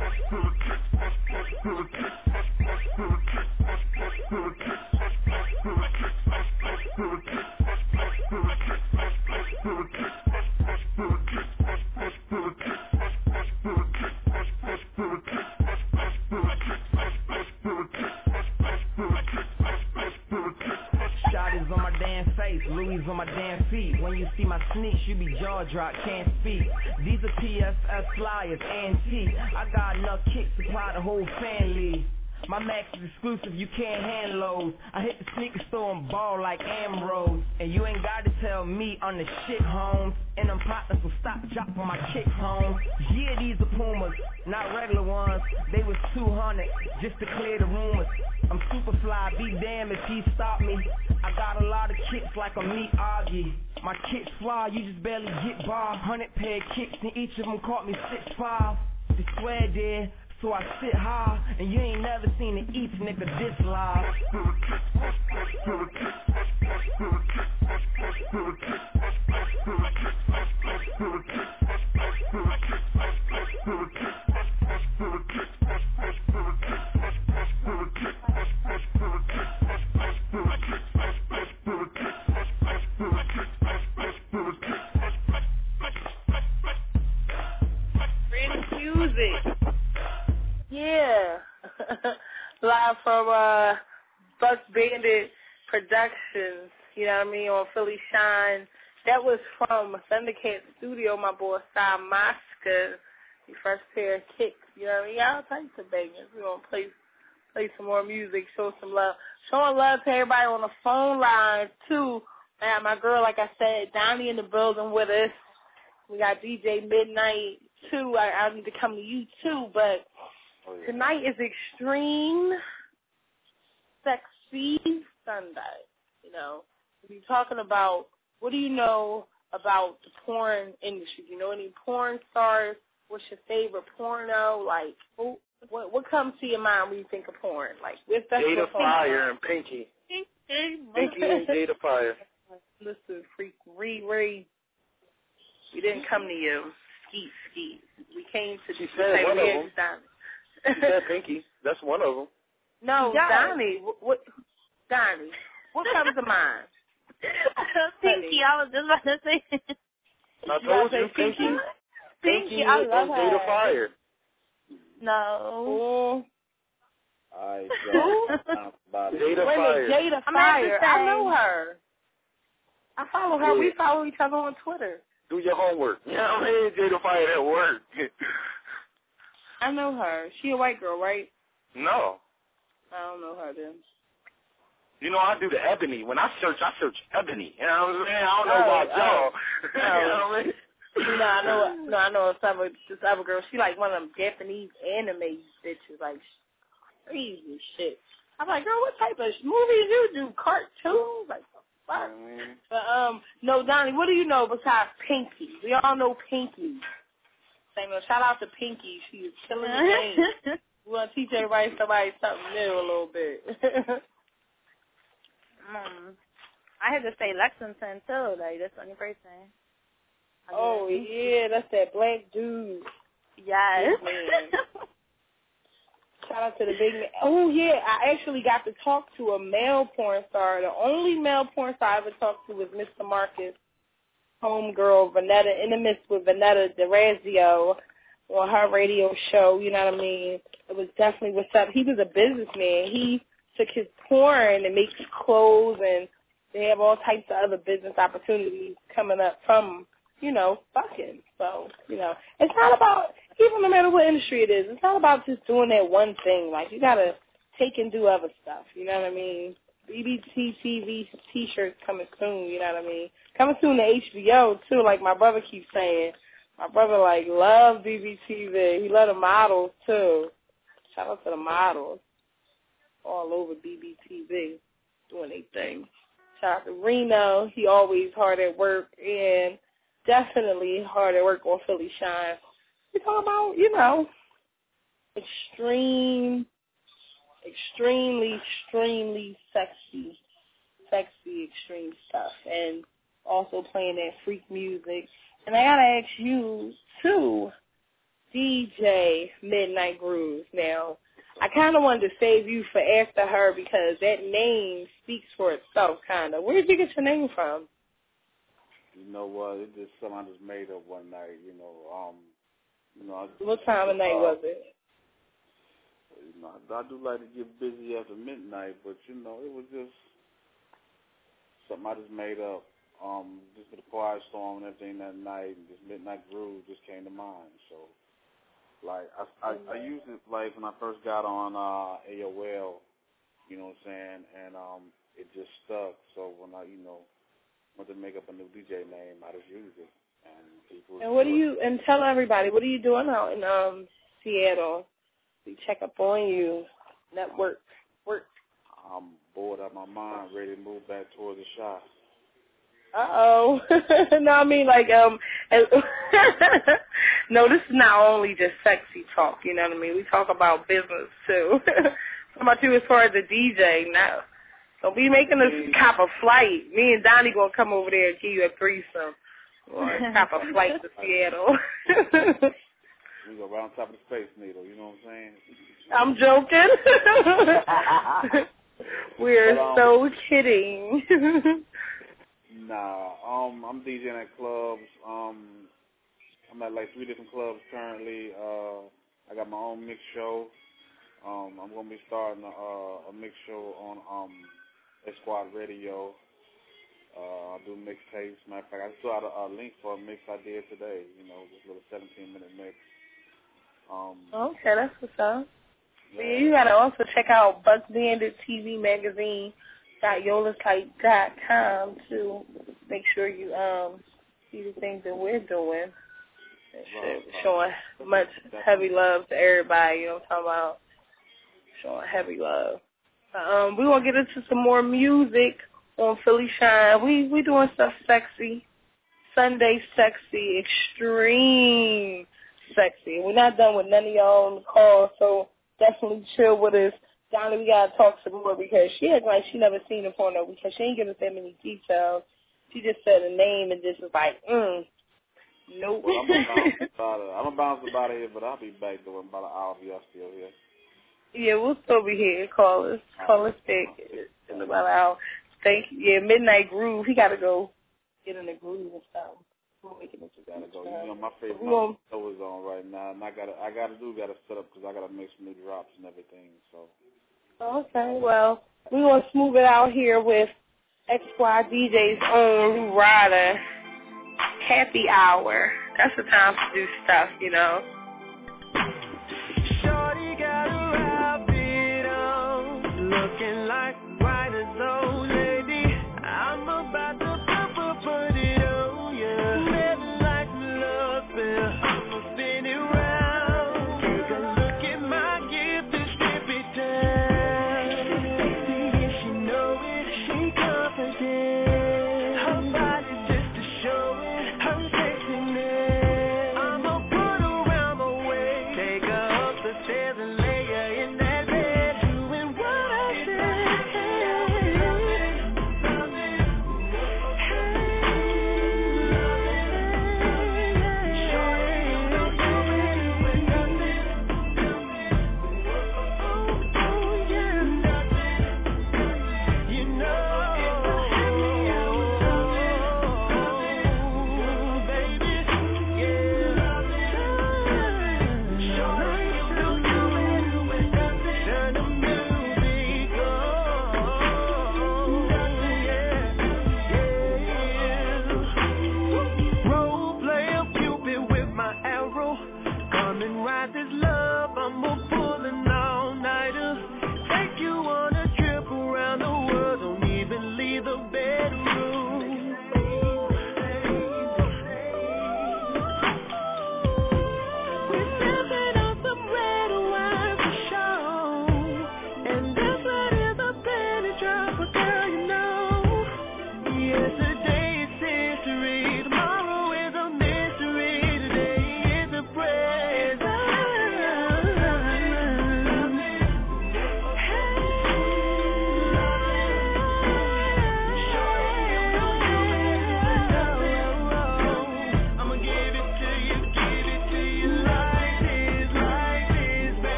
M: Shot is on my damn face, Louis on my damn feet. When you see my sneaks, you be jaw drop, can't speak. These are P S S flyers, antique. I got enough kicks to supply the whole family. My Max is exclusive, you can't handle those. I hit the sneaker store and ball like Ambrose. And you ain't gotta tell me on the shit, Holmes. And them partners will stop dropping my kicks, home. Yeah, these are Pumas, not regular ones. They was two hundred, just to clear the rumors. I'm super fly, be damn if he stop me. I got a lot of kicks like a meat Augie. My kicks fly, you just barely get by. Hundred pair of kicks and each of them caught me six five. The swear there. So I sit high, and you ain't never seen an each nigga this live.
G: Music. Yeah. Live from uh, Buck Bandit Productions, you know what I mean, on Philly Shine. That was from Thundercat Studio, my boy Sai Mosca. The first pair of kicks, you know what I mean? All types of bangers. We're going to play play some more music, show some love. Showing love to everybody on the phone line, too. And my girl, like I said, Donnie in the building with us. We got D J Midnight, too. I, I need to come to you, too, but oh, yeah. Tonight is Extreme Sexy Sunday. You know, we're talking about what do you know about the porn industry? Do you know any porn stars? What's your favorite porno? Like, who, what what comes to your mind when you think of porn? Like, where's that?
K: Jada Fire and Pinky. Pinky and Jada Fire.
G: Listen, freak, Riri. We didn't come to you. Skeet, skeet. We came to
K: she said one of them. She said Pinky. That's one of them.
G: No, Donnie. What, what? Donnie. What comes to mind?
L: Pinky. I was just about to say.
K: I told you, Pinky. Pinky.
L: Pinky. I love
K: and
L: her.
K: Jada Fire.
L: No.
F: Alright, so about it.
K: Jada
G: Wait a
K: Fire.
G: minute, Jada Fire. I know her. I follow her. Yeah. We follow each other on Twitter.
K: Do your homework. You know what I mean? Jada Fire at work.
G: I know her. She a white girl, right?
K: No.
G: I don't know her then.
K: You know, I do the ebony. When I search, I search ebony. You know what I'm saying? I don't know
G: oh,
K: about y'all.
G: Oh.
K: You know what I mean?
G: No, I know. No, I know some of this other girl. She like one of them Japanese anime bitches, like crazy shit. I'm like, girl, what type of movies you do? Cartoons? Like, the fuck? Mm-hmm. But um, no, Donnie, what do you know besides Pinky? We all know Pinky. Same. Shout out to Pinky. She is killing the game. We want to teach everybody somebody something new a little bit.
L: um, I had to say Lexington too. Like that's the only person.
G: Oh, yeah, that's that black dude.
L: Yes.
G: Shout out to the big man. Oh, yeah, I actually got to talk to a male porn star. The only male porn star I ever talked to was Mister Marcus, homegirl, Vanetta, in the midst with Vanetta DeRazio on her radio show, you know what I mean? It was definitely what's up. He was a businessman. He took his porn and makes clothes, and they have all types of other business opportunities coming up from you know, fucking. So, you know, it's not about, even no matter what industry it is, it's not about just doing that one thing. Like, you got to take and do other stuff, you know what I mean? B B T T V T-shirts coming soon, you know what I mean? Coming soon to H B O, too, like my brother keeps saying. My brother, like, loves B B T V. He loves the models, too. Shout out to the models all over B B T V doing their thing. Shout out to Reno. He always hard at work, and definitely hard at work on Philly Shine. We talk about, you know, extreme, extremely, extremely sexy, sexy, extreme stuff, and also playing that freak music. And I gotta ask you too, D J Midnight Groove. Now, I kind of wanted to save you for after her because that name speaks for itself, kind of. Where did you get your name from?
F: You know what? It's just something I just made up one night. You know, um, you know. I,
G: what time of night
F: uh,
G: was it?
F: You know, I, I do like to get busy after midnight, but you know, it was just something I just made up. Um, just with the quiet storm and everything that night, and just Midnight Groove just came to mind. So, like, I, I, I used it, like, when I first got on uh, A O L, you know what I'm saying, and um, it just stuck. So when I, you know, wanted to make up a new D J name, I just used it. And people.
G: And what do you, and tell everybody, what are you doing out in um Seattle? We check up on you, network, work.
F: I'm bored out of my mind, ready to move back towards the shop.
G: Uh-oh. No, I mean, like, um, no, this is not only just sexy talk, you know what I mean? We talk about business, too. How about you as far as the D J? Now, don't be making us cop a flight. Me and Donnie going to come over there and give you a threesome. Or cop a flight to Seattle.
F: We go right on top of the Space Needle, you know what
G: I'm
F: I'm saying?
G: joking. We're
F: but, um,
G: so kidding.
F: Nah, um, I'm DJing at clubs. Um, I'm at like three different clubs currently. Uh, I got my own mix show. Um, I'm gonna be starting a, uh, a mix show on um, Esquad Radio. Uh, I do mixtapes. Matter of fact, I saw a, a link for a mix I did today. You know, just a little seventeen minute mix. Um,
G: okay, that's what's up.
F: Yeah.
G: You gotta also check out Buck Bandit T V Magazine. Yolasite dot com to make sure you um see the things that we're doing. Right, showing much heavy love to everybody, you know what I'm talking about? Showing heavy love. Um, we gonna get into some more music on Philly Shine. We we doing stuff sexy. Sunday sexy, extreme sexy. We're not done with none of y'all on the call, so definitely chill with us. Donnie, we gotta talk some more because she acts like she never seen a porno because she ain't give us that many details. She just said a name and just was like, mm, nope.
F: Well, I'm gonna bounce about it. I'm gonna bounce about it here, but I'll be back though in about an hour if y'all still here.
G: Yeah, we'll still be here. Call us, call us back in about an hour. Thank you. Yeah, Midnight Groove. He gotta go get in the groove and stuff. We're making it
F: gotta go. You know, my favorite
G: my
F: show is on right now, and I gotta, I gotta do, gotta set up because I gotta make some new drops and everything. So.
G: Okay, well, we're going to smooth it out here with X Y D J's own Lou Ryder. Happy Hour. That's the time to do stuff, you know.
D: Shorty got her outfit on, looking like white as old lady. I'm about to pop up, put it on, yeah. Never like my love bill. I'ma spin it round. Take a look at my gift and strip it down. Her body just to show it, her sexiness. I'ma put around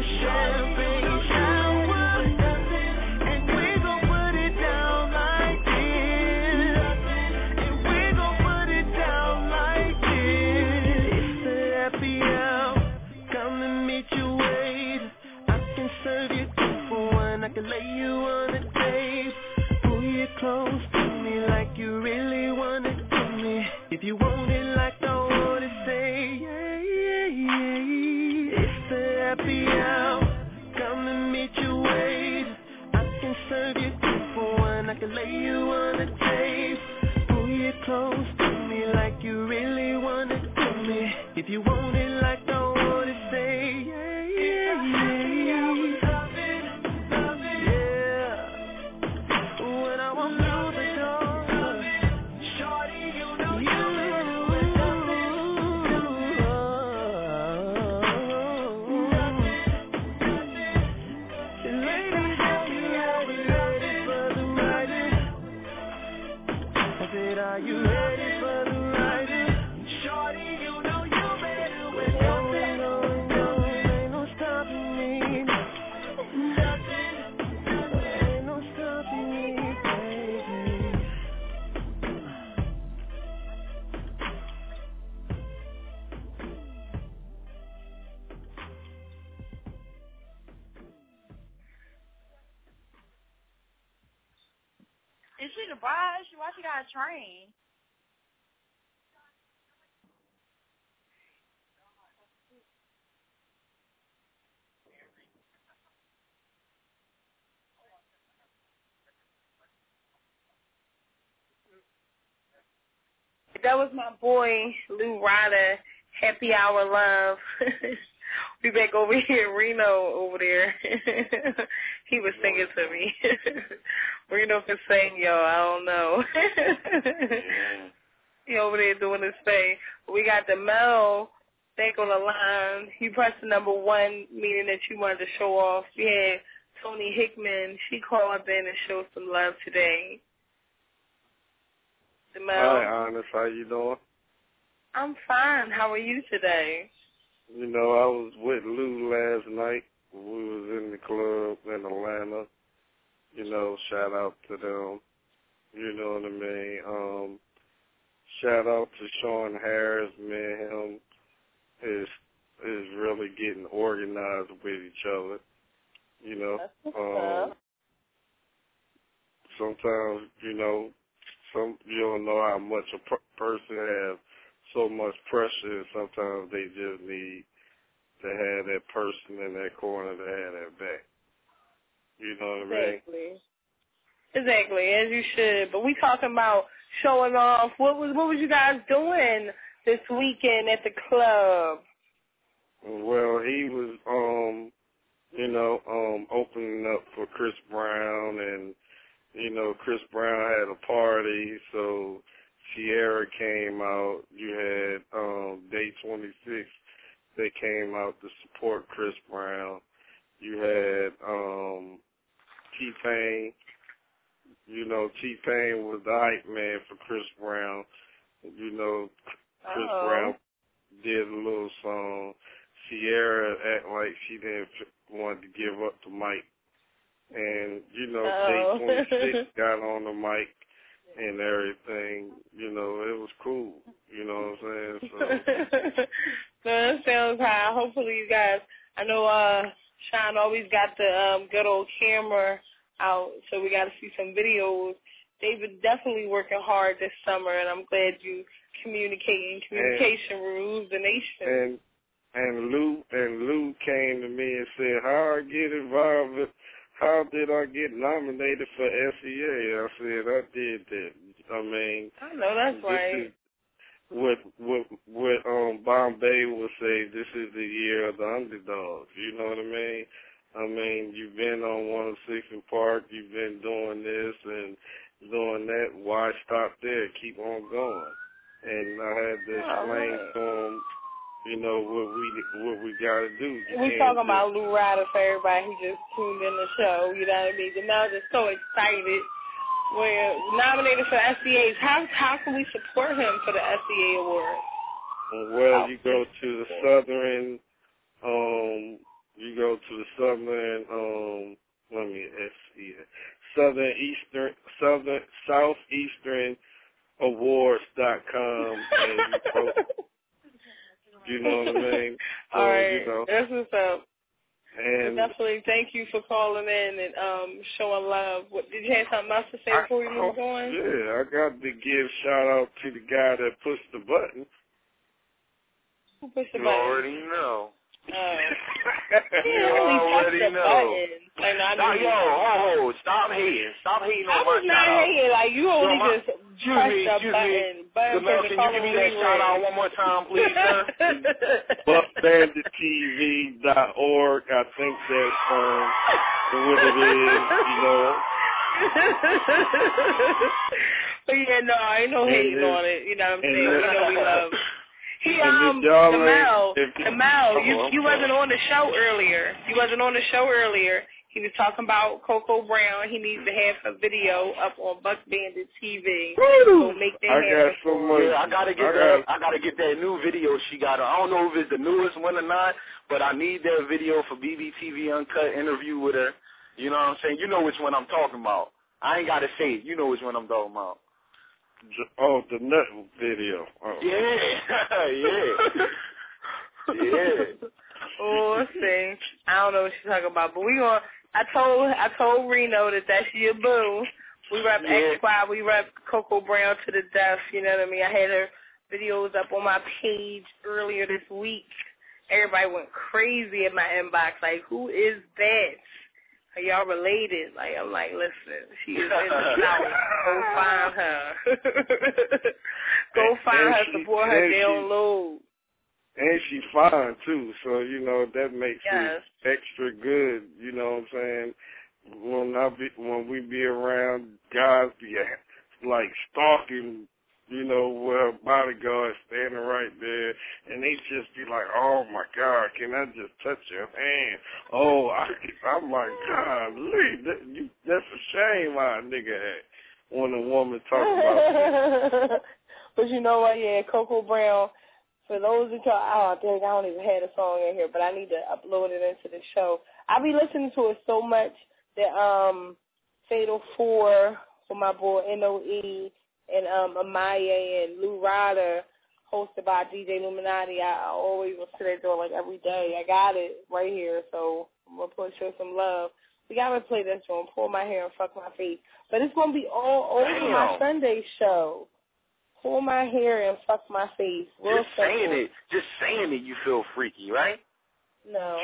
D: a champagne shower, and we gon' put it down like this, and we gon' put it down like this. It's the happy hour, come and meet your ways. I can serve you two for one, I can lay you on a date. Pull you close to me like you really want it to me. If you want it like I want it, say yeah, yeah, yeah. It's the happy hour, come and meet your ways. I can serve you two for one, I can lay you on a tape. Pull you close to me like you really want it to me. If you want it like I want it, say yeah, yeah, yeah. Love it, love it, yeah. When I walk through the door, shorty, you know you made it with nothing, nothing. Ladies, are you ready, ready for the riding? I said, are you ready for the riding? Shorty, you know you made it with nothing, no, no, ain't no stopping me, nothing, ain't no stopping me, baby.
N: Is she the bride? Why she got a train?
G: That was my boy, Lou Ryder, Happy Hour Love. We back over here, Reno over there. He was singing to me. Reno can sing, yo, I don't know. He over there doing his thing. We got the Mel back on the line. He pressed the number one, meaning that you wanted to show off. We had Tony Hickman. She called in and showed some love today. The Mel.
O: Hi, Honest. How you doing?
G: I'm fine. How are you today?
O: You know, I was with Lou last night. We was in the club in Atlanta. You know, shout out to them. You know what I mean? Um, shout out to Sean Harris. Man, him is is really getting organized with each other. You know, um, sometimes you know, some you don't know how much a per- person has. So much pressure, and sometimes they just need to have that person in that corner to have that back. You know what I mean?
G: Exactly. Exactly, as you should. But we talking about showing off. What was what was you guys doing this weekend at the club?
O: Well, he was, um, you know, um, opening up for Chris Brown, and you know, Chris Brown had a party, so Sierra came out. You had um, Day twenty-six. They came out to support Chris Brown. You had um, T-Pain. You know, T-Pain was the hype man for Chris Brown. You know, Chris
G: Uh-oh.
O: Brown did a little song. Sierra act like she didn't want to give up the mic. And, you know,
G: Uh-oh.
O: Day twenty-six got on the mic and everything. You know, it was cool. You know what I'm saying? So.
G: No, that sounds high. Hopefully you guys, I know uh, Sean always got the um, good old camera out, so we got to see some videos. They've been definitely working hard this summer, and I'm glad you communicating. Communication
O: and,
G: rules the nation.
O: And and Lou and Lou came to me and said, "How I get involved? With, how did I get nominated for S E A?" I said, "I did that. I mean,
G: I know that's
O: this
G: right."
O: Is, what what what um Bombay would say, this is the year of the underdogs. You know what I mean? I mean, you've been on one oh six in Park, you've been doing this and doing that. Why stop there? Keep on going. And I had to explain
G: oh,
O: to him, you know, what we what we got to do. You
G: we talking about Lou Ryder for everybody who just tuned in the show. You know what I mean? Jamel's just so excited. We're nominated for S E As. How how can we support him for the S E A award?
O: Well, you go to the Southern um, you go to the Southern, um, let me see it, Southern Eastern, Southern Southeastern Awards dot com, and you post, you know what I mean? So,
B: All right,
O: you know,
B: that's what's up.
O: and
B: Well, definitely thank you for calling in and um, showing love. What, did you have something else to say
O: I,
B: before we move on?
O: Yeah, I got to give shout out to the guy that pushed the button.
B: Who pushed the
K: You
B: button?
K: already know.
B: Oh.
K: You already
B: the
K: know.
B: Button. Like, no, I
K: Stop,
B: knew
K: yo,
B: you.
K: ho, ho, stop hating. Stop hating
B: I
K: on my
B: was not
K: shout out.
B: hating. Like, you only
K: Yo, my,
B: just
K: excuse
B: pressed
K: me,
B: the
K: excuse
B: button.
K: me.
B: Button
K: Jamel,
B: for the
K: can you give me that shout out one more time, please, sir?
O: buck bandit T V dot org. I think that's um, what it is, you know.
B: But yeah, no, I ain't no
O: And
B: hating
O: this-
B: on it. You know what I'm
O: and
B: saying?
O: this-
B: You know we love. He
O: and
B: um,
O: if y'all
B: Jamel,
O: ain't- if-
B: Jamel, you
O: Oh,
B: you
O: I'm
B: wasn't on the show earlier. You wasn't on the show earlier. He was talking about Coco Brown. He needs to have a video up on Buck Bandit T V. So make that
O: I
B: happen.
O: got so much.
K: Yeah, I gotta get
O: I
K: that.
O: got-
K: I gotta get that new video she got. I don't know if it's the newest one or not, but I need that video for B B T V Uncut interview with her. You know what I'm saying? You know which one I'm talking about. I ain't gotta say it. You know which one I'm talking about.
O: Oh, the nut video. Oh.
K: Yeah, yeah, yeah.
B: Oh, see, I don't know what she's talking about, but we gonna. I told I told Reno that that's your boo. We rep
K: Yeah.
B: X Squad. We rep Coco Brown to the death. You know what I mean? I had her videos up on my page earlier this week. Everybody went crazy in my inbox. Like, who is that? Are y'all related? Like, I'm like, listen, she is in the South. Go find her. Go
O: And-
B: find
O: and
B: her.
O: she-
B: Support her.
O: and she-
B: Download.
O: And she fine too, so you know that makes
B: Yes.
O: it extra good. You know what I'm saying? When I be when we be around, guys be like stalking. You know, where bodyguards standing right there, and they just be like, "Oh my God, can I just touch your hand?" Oh, I, I'm like, God, that, you, that's a shame, my nigga. Had when a woman talk about that.
B: But you know what? Yeah, Coco Brown. For those of y'all, oh, dang, I don't even have a song in here, but I need to upload it into the show. I be listening to it so much that um, Fatal Four for my boy N O E and um, Amaya and Lou Ryder, hosted by D J Illuminati. I, I always listen to that door like every day. I got it right here, so I'm gonna put show some love. We gotta play this one, pull my hair and fuck my face, but it's gonna be all over
K: Damn.
B: my Sunday show. Pull my hair and fuck my face. Real
K: Just saying
B: simple.
K: it, just saying it, you feel freaky, right?
B: No,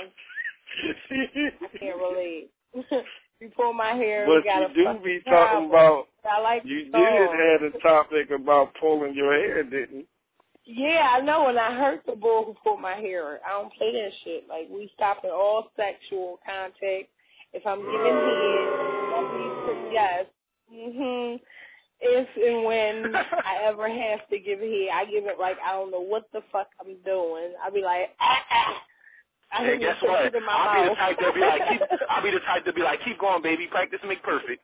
B: I can't relate. You pull my hair,
O: But
B: we gotta
O: you do
B: fuck
O: be
B: the
O: talking
B: problem.
O: about.
B: I like
O: You
B: the
O: did
B: song.
O: have a topic about pulling your hair, didn't you?
B: Yeah, I know, and I hurt the boy who pulled my hair. I don't play that shit. Like, we stopping all sexual contact. If I'm giving head, let me put yes. Mhm. If and when I ever have to give head, I give it like I don't know what the fuck I'm doing. I be like, ah, ah. I
K: Hey,
B: hit
K: guess
B: my
K: what?
B: shit in my
K: I'll be the
B: mouth.
K: type to be like, keep, I'll be the type to be like, keep going, baby. Practice make perfect.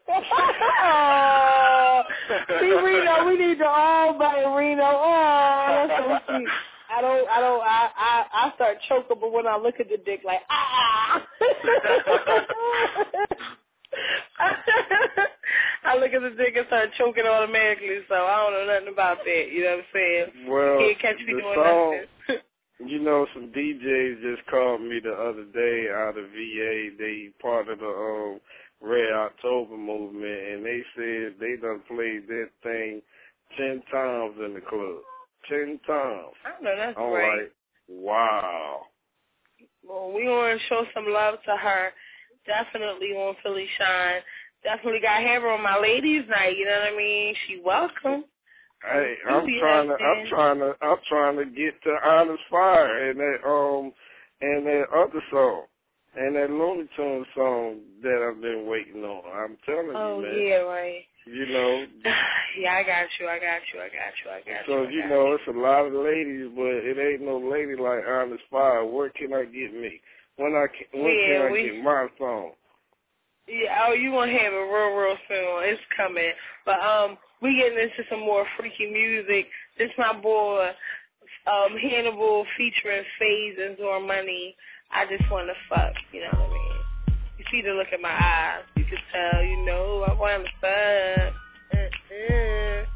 B: Oh, see, Reno, we need to all buy Reno. Oh, that's so sweet. I don't, I don't, I, I, I start choking, but when I look at the dick, like, ah. I look at the dick and start choking automatically, so I don't know nothing about that. You know what I'm saying?
O: Well,
B: you can't catch me
O: the
B: doing
O: song,
B: nothing.
O: you know, some D Js just called me the other day out of V A. They part of the um, Red October movement, and they said they done played that thing ten times in the club. Ten times.
B: I know that's
O: I'm
B: right.
O: like, wow.
B: Well, we want to show some love to her. Definitely on Philly Shine. Definitely got to have her on my ladies' night. You know what I mean? She welcome.
O: Hey,
B: Who
O: I'm
B: you
O: trying to,
B: have
O: I'm
B: been?
O: trying to, I'm trying to get to Honest Fire and that um and that other song and that Looney Tunes song that I've been waiting on. I'm telling
B: Oh,
O: you, man.
B: yeah, right.
O: You know.
B: Yeah, I got you. I got you. I got you. I got
O: So
B: you. I
O: you
B: got
O: know, it's a lot of ladies, but it ain't no lady like Honest Fire. Where can I get me? When I can, when
B: Yeah,
O: can I
B: we-
O: get my song?
B: Yeah, oh, you gonna have it real, real soon. It's coming. But um, we getting into some more freaky music. This my boy, um, Hannibal featuring FaZe and Zor Money.
G: I just want to fuck, you know what I mean? You see the look in my eyes. You can tell, you know, I want to fuck. Uh-uh.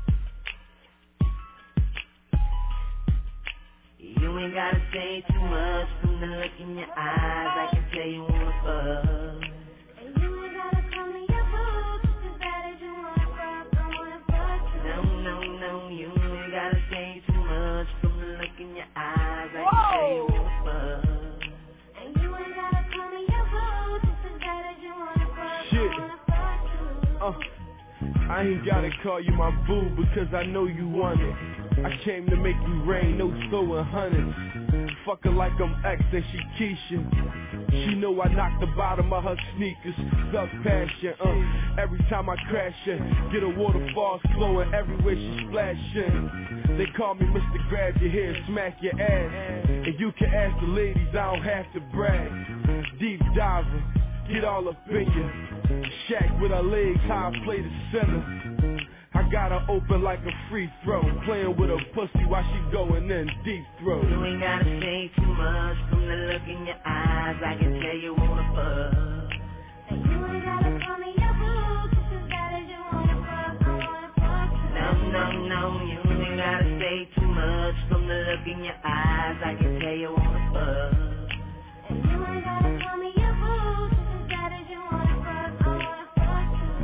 H: You ain't gotta say too much from the look in your eyes. I can tell you wanna fuck. And you ain't gotta call me your boo, just as bad as you wanna fuck. I wanna fuck. No, no, no, you ain't gotta say too much from the look in your eyes. I can tell you wanna fuck. And you ain't gotta call me your boo, just as bad as you wanna fuck.
J: Shit.
H: I wanna fuck.
J: Uh, I ain't gotta call you my boo because I know you want it. I came to make you rain, no throwing hundreds. Fuck her like I'm X and she Keisha. She know I knock the bottom of her sneakers. Self passion, uh. Every time I crash it, get a waterfall flowing everywhere she splashing. They call me Mister Grab Your Hair, smack your ass. And you can ask the ladies, I don't have to brag. Deep diver, get all up in you. Shaq with her legs, how I play the center. I got her open like a free throw, playing with her pussy while she going in deep throat.
H: You ain't gotta say too much from the look in your eyes. I can tell you wanna fuck. And you ain't gotta call me your boo, just as bad as you wanna fuck. I wanna fuck. No, no, no, you ain't gotta say too much from the look in your eyes. I can tell you wanna fuck. And you ain't gotta call me your boo, just as bad as you wanna fuck. I wanna fuck.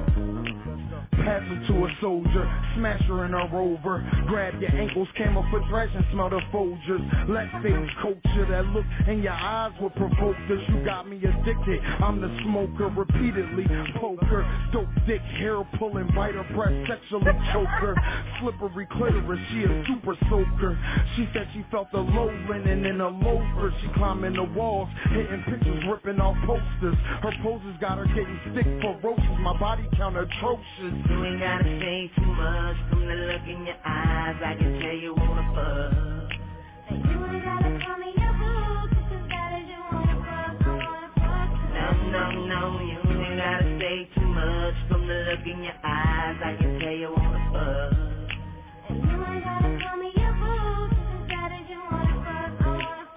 P: Pass her to a soldier, smash her in a rover. Grab your ankles, came up for thresh and smell the Folgers. Let's face culture, that look in your eyes will provoke us. You got me addicted, I'm the smoker, repeatedly poker. Dope dick, hair pulling, bite her breast, sexually choker. Slippery clitoris, she a super soaker. She said she felt the low linen in a loafer. She climbing the walls, hitting pictures, ripping off posters. Her poses got her getting sick, ferocious, my body count atrocious.
H: You ain't gotta say too much from the look in your eyes. I can tell you wanna fuck. And you ain't gotta call me your boo, just as bad as you wanna fuck. I wanna fuck. No, no, no, you ain't gotta say too much from the look in your eyes. I can tell you wanna fuck. And you ain't gotta call me your boo, just as bad as you wanna fuck. I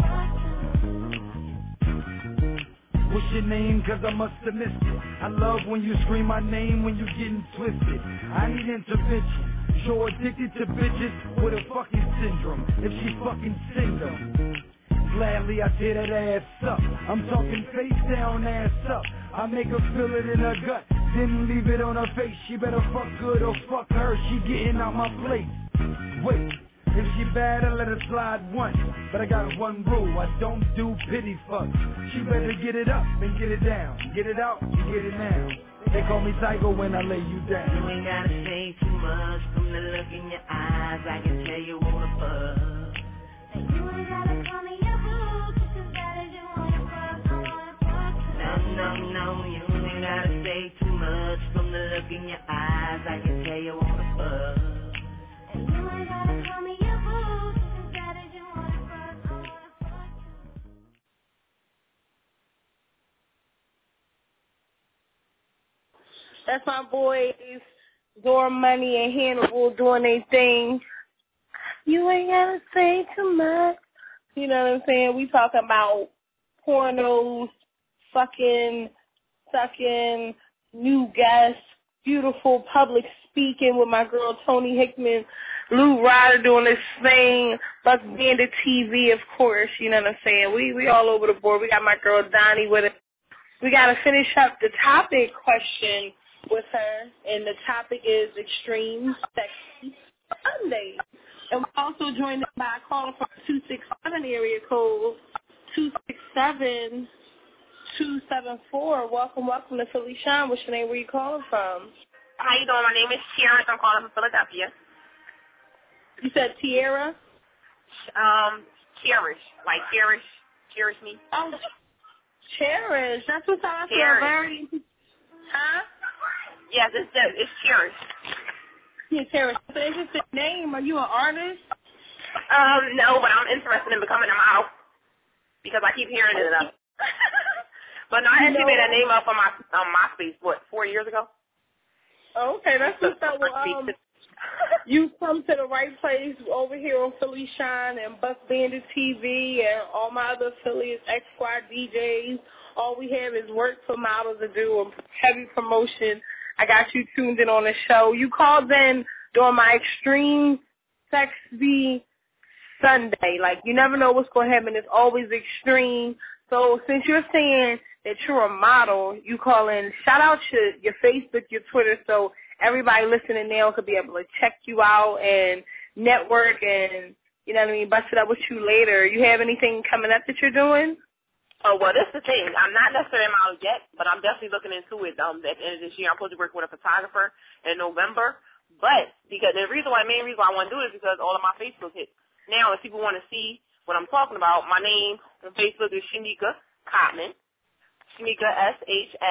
H: wanna fuck.
P: What's your name? Cause I must have missed it. I love when you scream my name when you getting twisted. I need intervention. You're addicted to bitches with a fucking syndrome. If she fucking sing them, gladly I tear that ass up. I'm talking face down, ass up. I make her feel it in her gut, then leave it on her face. She better fuck good or fuck her. She getting out my place. Wait. If she bad, I let her slide once. But I got one rule, I don't do pity fuck. She better get it up and get it down. Get it out and get it now. They call me Psycho when I lay you down.
H: You ain't gotta say too much from the look in your eyes. I can tell you wanna fuck. And you ain't gotta call me your boo, just as bad as you wanna fuck. I wanna fuck. No, no, no, you ain't gotta say too much from the look in your eyes. I can tell you wanna fuck. And you ain't gotta call me your boo, just as bad as you wanna fuck. I wanna fuck.
G: That's my boys, Dora Money and Hannibal doing their thing. You ain't gotta say too much. You know what I'm saying? We talking about pornos, fucking, sucking, new guests, beautiful public speaking with my girl Tony Hickman, Lou Ryder doing this thing, Buck Bandit T V, of course. You know what I'm saying? We we all over the board. We got my girl Donnie with it. We got to finish up the topic question with her, and the topic is Extreme Sexy Sunday. And we're also joined by a caller from two six seven area code two six seven two seven four. Welcome, welcome to Philly Shine. What's your name? Where you calling from?
Q: How you doing? My name is Tiara. I'm calling from Philadelphia.
G: You said Tiara?
Q: Um, cherish, like cherish, cherish me.
G: Oh, cherish. That's what I feel
Q: Cherish.
G: very. Huh?
Q: Yes, it's it's cherish.
G: Yeah, cherish. It's an interesting name. Are you an artist?
Q: Um, no, but I'm interested in becoming a model because I keep hearing it enough. But no, I actually
G: No.
Q: made that name up on my on MySpace. What, four years ago?
G: Oh, okay, that's what's up. Well, um, You come to the right place over here on Philly Shine and Buck Bandit T V and all my other affiliates, X Squad D Js. All we have is work for models to do, a heavy promotion. I got you tuned in on the show. You called in during my Extreme Sexy Sunday. Like, you never know what's going to happen. It's always extreme. So since you're saying that you're a model, you call in, shout out your, your Facebook, your Twitter, so everybody listening now could be able to check you out and network and, you know what I mean, bust it up with you later. You have anything coming up that you're doing?
Q: Oh, well, that's the thing. I'm not necessarily a model yet, but I'm definitely looking into it um, at the end of this year. I'm supposed to work with a photographer in November. But because the reason why, the main reason why I want to do it is because all of my Facebook hits. Now, if people want to see what I'm talking about, my name on Facebook is Shanika Cottman. Shanika, S H A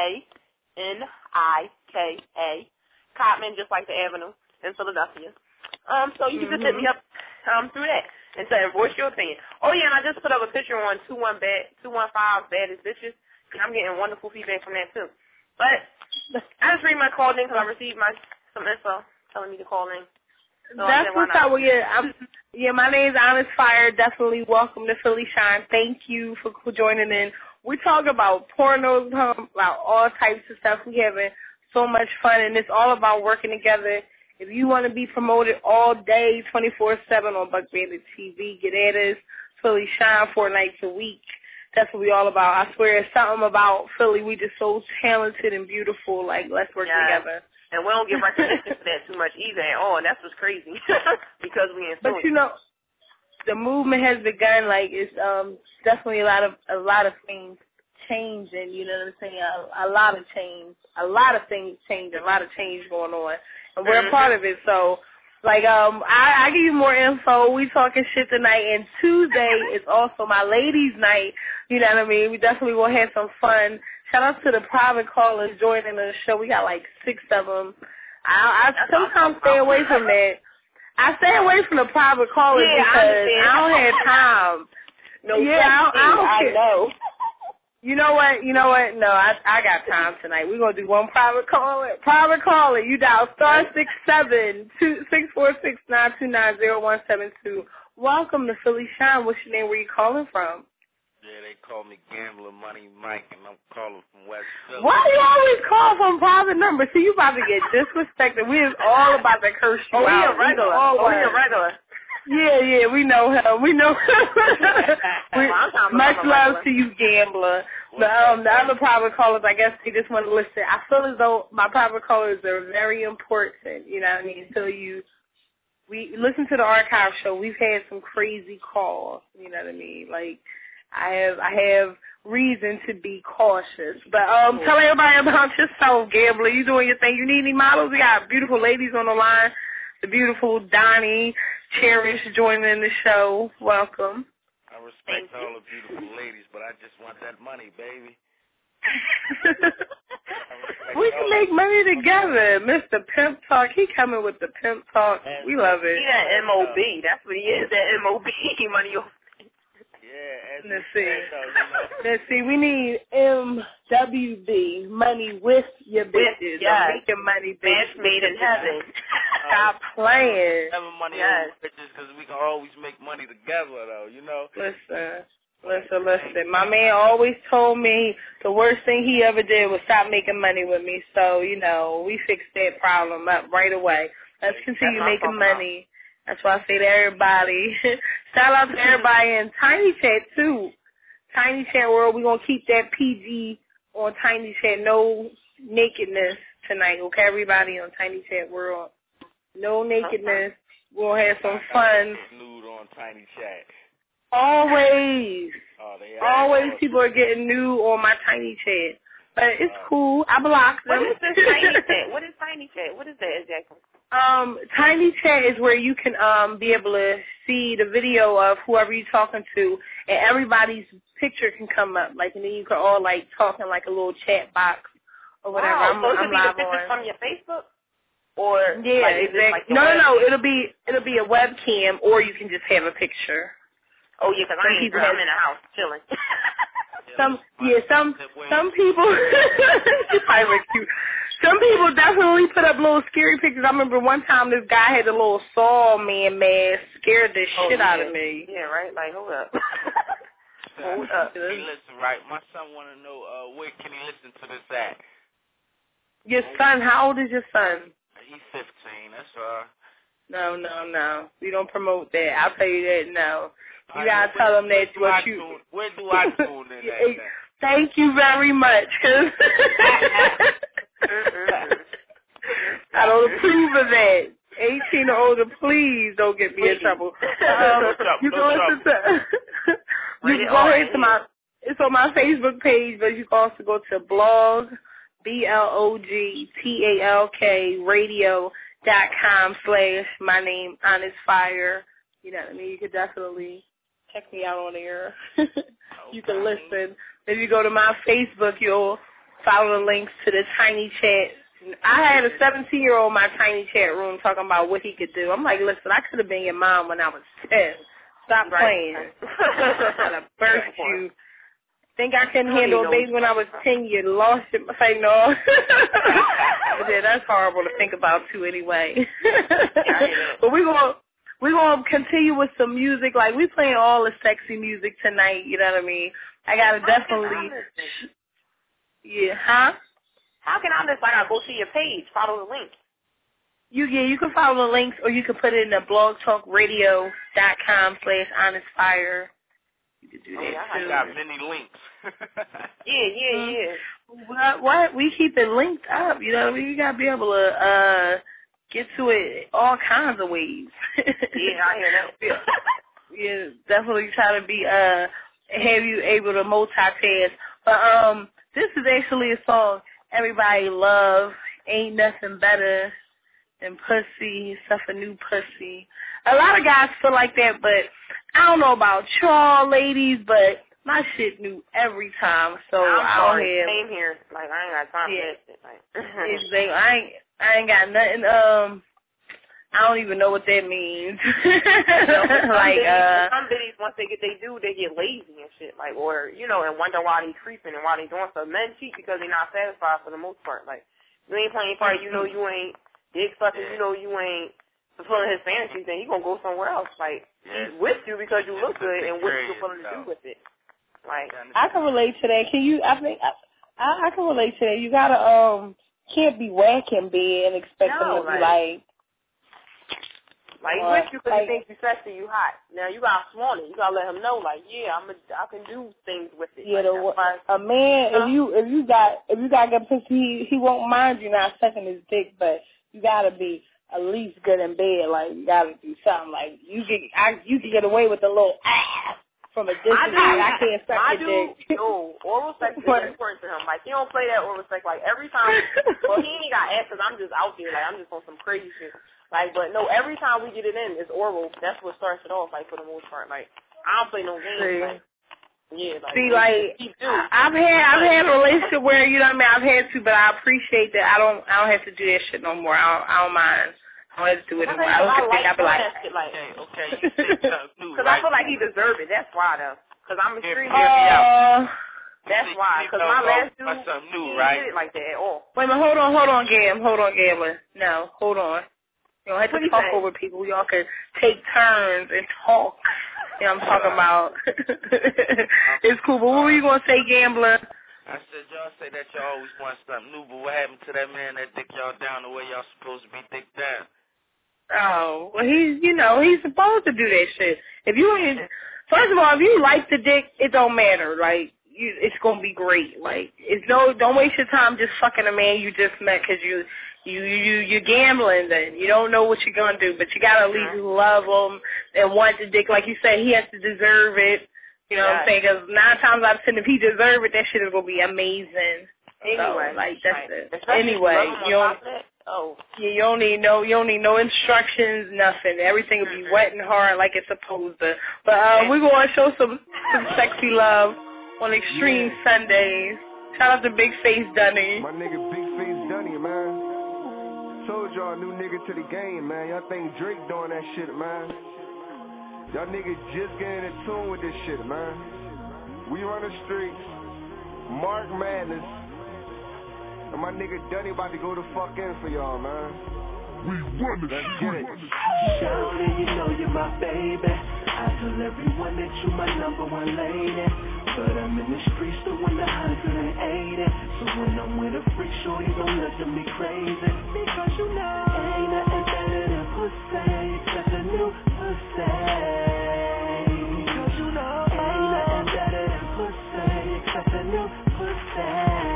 Q: N I K A. Cottman, just like the avenue in Philadelphia. Um, so you can just hit me up um, through that and say, voice your opinion. Oh, yeah, and I just put up a picture on two one five Baddest Bitches, and I'm getting wonderful feedback from that, too. But I just read my call in because I received my some info telling me to call in. So
G: That's what's up. Well, yeah, I'm, yeah, my name's Honest Fire. Definitely welcome to Philly Shine. Thank you for, for joining in. We talk about pornos, about all types of stuff. We having so much fun, and it's all about working together. If you want to be promoted all day, twenty-four seven on Buck Bandit T V, get at us. Philly Shine four nights a week. That's what we all about. I swear, it's something about Philly. We just so talented and beautiful. Like, let's work
Q: yeah.
G: together.
Q: And we don't get recognition for that too much either at all, and that's what's crazy because we in
G: But you know, the movement has begun. Like, it's um definitely a lot of a lot of things changing. You know what I'm saying? A, a lot of change, a lot of things changing, a lot of change going on, and we're
Q: mm-hmm.
G: a part of it. So, like, um, I, I give you more info. We talking shit tonight, and Tuesday is also my ladies' night. You know what I mean? We definitely will have some fun. Shout out to the private callers joining the show. We got like six of them. I, I sometimes stay away from that. I stay away from the private callers
Q: yeah,
G: because
Q: I,
G: I don't have time.
Q: No,
G: yeah, I don't, I don't
Q: I
G: care.
Q: know.
G: You know what? You know what? No, I I got time tonight. We're gonna do one private caller. Private caller. You dial star six seven two six four six nine two nine zero one seven two. Welcome to Philly Shine. What's your name? Where you calling from?
R: Yeah, they call me Gambler Money Mike, and I'm calling from West Philly.
G: Why do you always call from private numbers? See, you about to get disrespected. We is all about to curse you
Q: oh,
G: out.
Q: Oh, he a regular. Oh, he a regular.
G: Yeah, yeah, we know him. We know him. we,
Q: well,
G: much love to you, Gambler. The, um, the other private callers, I guess they just want to listen. I feel as though my private callers are very important, you know what I mean, until you, we listen to the archive show. We've had some crazy calls, you know what I mean, like, I have I have reason to be cautious. But um, tell everybody about yourself, Gambler. You doing your thing. You need any models? We got beautiful ladies on the line. The beautiful Donnie Cherish joining the show. Welcome.
R: I respect all the beautiful ladies, but I just want that money, baby.
G: We can make money together. Mister Pimp Talk, he coming with the Pimp Talk. We love it.
Q: He that M O B. That's what he is, that M O B money.
R: Yeah,
G: let's see. Let's see. We need M W B, money with your bitches.
Q: Yes.
G: Making money,
Q: bitch. Match made in heaven.
G: Stop playing.
R: Never money
Q: yes.
R: over bitches because we can always make money together, though. You know.
G: Listen, listen, listen. My man always told me the worst thing he ever did was stop making money with me. So you know, we fixed that problem up right away. Let's continue making money. About. That's why I say to everybody, shout out to everybody in Tiny Chat, too. Tiny Chat World, we're going to keep that P G on Tiny Chat. No nakedness tonight, okay, everybody on Tiny Chat World. No nakedness. We'll have some fun.
R: Nude on Tiny Chat.
G: Always.
R: Oh, they
G: Always people are getting nude on my Tiny Chat. But it's cool. I blocked them.
Q: What is this Tiny Chat? What is Tiny Chat? What is that exactly?
G: Um, Tiny Chat is where you can um be able to see the video of whoever you're talking to, and everybody's picture can come up. Like, and then you can all like talk in like a little chat box or whatever.
Q: Wow,
G: I'm,
Q: so it
G: I'm
Q: could be
G: live
Q: the pictures
G: on.
Q: from your Facebook, or
G: yeah,
Q: like, is
G: exactly.
Q: it like
G: no, no, no.
Q: webcam?
G: It'll be it'll be a webcam, or you can just have a picture.
Q: Oh yeah, because I ain't. I'm in the house chilling.
G: Some yeah, some some people. She probably was cute. Some people definitely put up little scary pictures. I remember one time this guy had a little Saw Man mask, scared the
Q: Oh,
G: shit
Q: yeah.
G: out of me.
Q: Yeah, right? Like, hold up.
R: Hold up. Hey, listen, right? My son want to know uh, where can he listen to this at?
G: Your son, how old is your son?
R: He's fifteen. That's all.
G: No, no, no. We don't promote that. I'll tell you that, no. You
R: All
G: gotta
R: right,
G: tell
R: where,
G: them that
R: where
G: what
R: do I
G: you...
R: Tune, where do I tune in at? Then?
G: Thank you very much, because I don't approve of that. eighteen or older, please don't get me in trouble. Um,
R: No trouble,
G: you
R: no
G: can listen to... you can go ahead to my... It's on my Facebook page, but you can also go to blog, B L O G T A L K, radio dot com slash my name, Honest Fire. You know what I mean? You could definitely check me out on there. You can listen. If you go to my Facebook, you'll follow the links to the Tiny Chat. I had a seventeen-year-old in my Tiny Chat room talking about what he could do. I'm like, listen, I could have been your mom when I was ten. Stop playing. I'm going to burst you. Think I couldn't handle a baby when I was ten? You lost it. Like, no. Yeah, that's horrible to think about, too, anyway. But we're going to we're gonna continue with some music. Like, we playing all the sexy music tonight, you know what I mean? I got to definitely... Yeah, huh?
Q: How can I listen? I got to go to your page, follow the link.
G: You Yeah, you can follow the links, or you can put it in the blogtalkradio dot com slash honest fire. You can do
R: Oh,
G: that,
R: yeah,
G: too.
R: I got many links.
Q: Yeah, yeah, yeah.
G: What, what? We keep it linked up, you know what I mean? You got to be able to uh, get to it all kinds of ways.
Q: Yeah, I hear that.
G: Yeah, definitely try to be, uh, have you able to multitask. But um, this is actually a song everybody love. Ain't nothing better than pussy, except for new pussy. A lot of guys feel like that, but I don't know about y'all ladies, but my shit new every time. So
Q: I'm
G: I
Q: sorry,
G: don't have.
Q: same here. Like, I ain't got time
G: Yeah.
Q: for that shit. Like,
G: Exactly. I ain't, I ain't got nothing. Um, I don't even know what that means. Like, uh,
Q: some biddies, once they get they do, they get lazy and shit. Like, or, you know, and wonder why they creeping and why they doing stuff. Men cheat because they not satisfied for the most part. Like, you ain't playing your part, you know you ain't dick sucking, you know you ain't fulfilling his fantasies, then he gonna go somewhere else. Like, he's with you because you look good and what you're willing to do with it. Like,
G: I can relate to that. Can you? I think I, I can relate to that. You gotta um can't be whacking bed and expect
Q: No,
G: them to be
Q: like-
G: like.
Q: Like, he
G: Or,
Q: with you because
G: like-
Q: he thinks you sexy, you hot. Now, you gotta flaunt it. You gotta let him know, like, yeah, I'm a, I can do things with it.
G: Yeah,
Q: like,
G: the,
Q: that's why-
G: a man. If you if you got if you got good pussy, he he won't mind you not sucking his dick, but you gotta be at least good in bed. Like, you gotta do something. Like, you get I you can get away with a little ass from a distance.
Q: I,
G: Like, I can't suck
Q: I
G: your
Q: do,
G: dick.
Q: no, oral sex is important to him. Like, he don't play that oral sex. Like, every time, well, he ain't got ass because I'm just out there. Like, I'm just on some crazy shit. Like, but no, every time we get it in, it's oral. That's what starts it off, like, for the most part. Like, I don't play no games.
G: See.
Q: Like, yeah, like,
G: See, like,
Q: he do.
G: I- I've had I've had a relationship where, you know what I mean, I've had to, but I appreciate that I don't I don't have to do that shit no more. I don't, I don't mind. I don't have to do it anymore. I look at
Q: like
G: think I'll be like,
Q: that shit, like,
R: Okay, okay, you said something new,
Q: because
R: right?
Q: I feel like he deserved it. That's why, though. Because I'm extremely.
G: uh,
Q: That's why. Because my last dude,
R: something new,
Q: he
R: right?
Q: did it like that at all.
G: wait a minute, hold on, hold on, Gam, hold on, Gambler. No, hold on. You don't have
Q: What
G: to
Q: you
G: talk
Q: say?
G: over people. Y'all can take turns and talk. You know what I'm talking about? It's cool, but what were you going to say, Gambler?
R: I said y'all say that y'all always want something new, but what happened to that man that dick y'all down the way y'all supposed to be dick down?
G: Oh, well, he's, you know, he's supposed to do that shit. If you ain't, first of all, if you like the dick, it don't matter. Like, you, it's gonna be great. Like, it's no, don't waste your time just fucking a man you just met because you, you, you, you're gambling. Then you don't know what you're gonna do, but you gotta at least love him and want the dick. Like you said, he has to deserve it. You know what I'm saying? Because nine times out of ten, if he deserve it, that shit is gonna be amazing.
Q: Anyway,
G: so, like that's
Q: right.
G: it.
Q: Especially
G: Anyway,
Q: if you love him
G: you
Q: on
G: don't.
Q: top of that. Oh.
G: Yeah, you don't need no, you don't need no instructions, nothing. Everything will be wet and hard like it's supposed to. But uh, we're going to show some, some sexy love on Extreme
J: Yeah.
G: Sundays. Shout out to Big Face Dunny.
J: My nigga Big Face Dunny, man. Told y'all new nigga to the game, man. Y'all think Drake doing that shit, man. Y'all niggas just getting in tune with this shit, man. We run the streets. Mark Madness.
S: And my nigga Dunny about to go the fuck in for y'all, man.
T: We run the
S: Let's get it.
T: Shawty, you know you're my baby. I tell everyone that you my number one lady. But I'm in the streets doing one hundred eighty. So when I'm with a freak, shorty don't look at me crazy. Because you know ain't nothing better than pussy except a new pussy. Because you know ain't nothing better than pussy except a new pussy.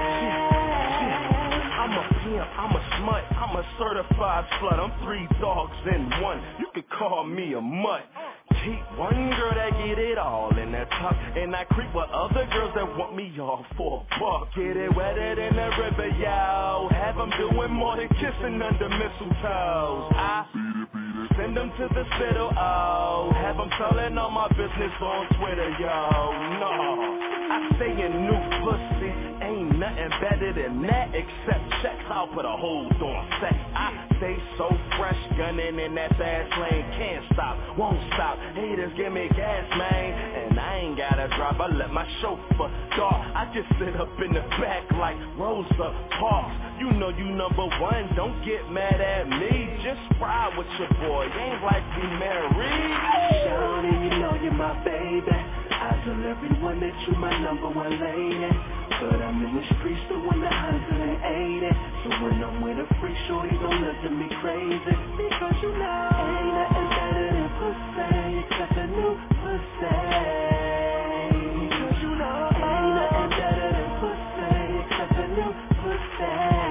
E: I'm a pimp, I'm a smut, I'm a certified slut. I'm three dogs in one. You could call me a mutt. Keep one girl that get it all in that top, and I creep with other girls that want me all for a buck. Get it wetter than the river, yo. Have them doing more than kissing under mistletoes. I send them to the city, oh. Have them telling all my business on Twitter, yo. No, I stay in new pussy. Ain't nothing better than that except checks. I'll put a hold on sex. I stay so fresh, gunning in that fast lane. Can't stop, won't stop. Haters give me gas, man. And I ain't gotta drive, I let my chauffeur dart. I just sit up in the back like Rosa Parks. You know you number one, don't get mad at me. Just ride with your boy, ain't like we married.
T: Shawty, you know you're my baby. I tell everyone that you my number one lady. But I'm in the streets doing one hundred eighty. So when I'm with a freak, shorty don't look at me crazy. Because you know ain't nothing better than pussy except a new pussy. Because you know ain't nothing better than pussy except a new pussy.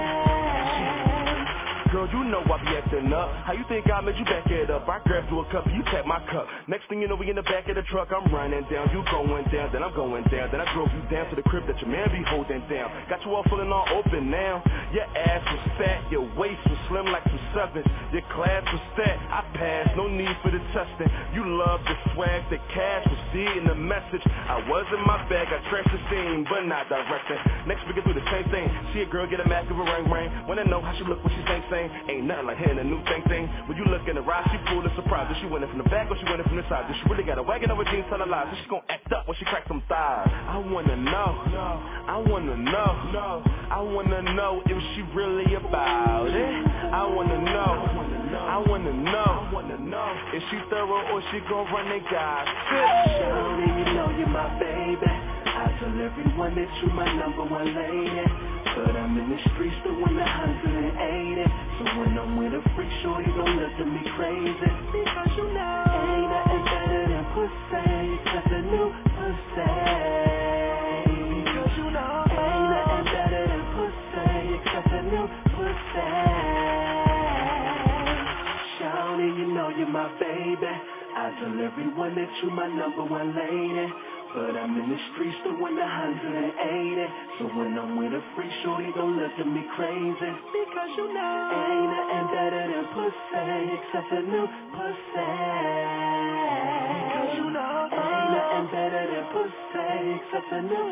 E: Girl, you know I be acting up. How you think I made you back it up? I grabbed you a cup, you tap my cup. Next thing you know, we in the back of the truck. I'm running down, you going down, then I'm going down. Then I drove you down to the crib that your man be holding down. Got you all feeling all open now. Your ass was fat, your waist was slim like some sevens. Your class was fat, I passed, no need for the testing. You love the swag, the cash was seeing the message. I was in my bag, I trashed the scene, but not directing. Next we can do the same thing. See a girl get a mask of a ring ring. Wanna know how she look when she sing sing. Ain't nothing like hearing a new thing thing. When you look in the ride, she full of surprise. Is she winning from the back or she winning from the side? Does she really got a wagon over jeans telling lies? Is she gonna act up when she cracks some thighs? I wanna know, I wanna know, I wanna know if she really about it. I wanna know, I wanna know if she thorough or she gon' run the guys.
T: Shawty, you know you're my baby. I tell everyone that you my number one lady. But I'm in the streets doing one hundred eighty. So when I'm with a freak, shorty don't look at me crazy. Because you know ain't nothing better than pussy except a new pussy. Because you know ain't nothing better than pussy except a new pussy. Shawty, you know you're my baby. I tell everyone that you my number one lady. But I'm in the streets doing one hundred eighty. So when I'm with a freak, shorty don't look at me crazy. Because you know ain't nothing better than pussy except a new pussy. Because you know ain't nothing better than pussy except a new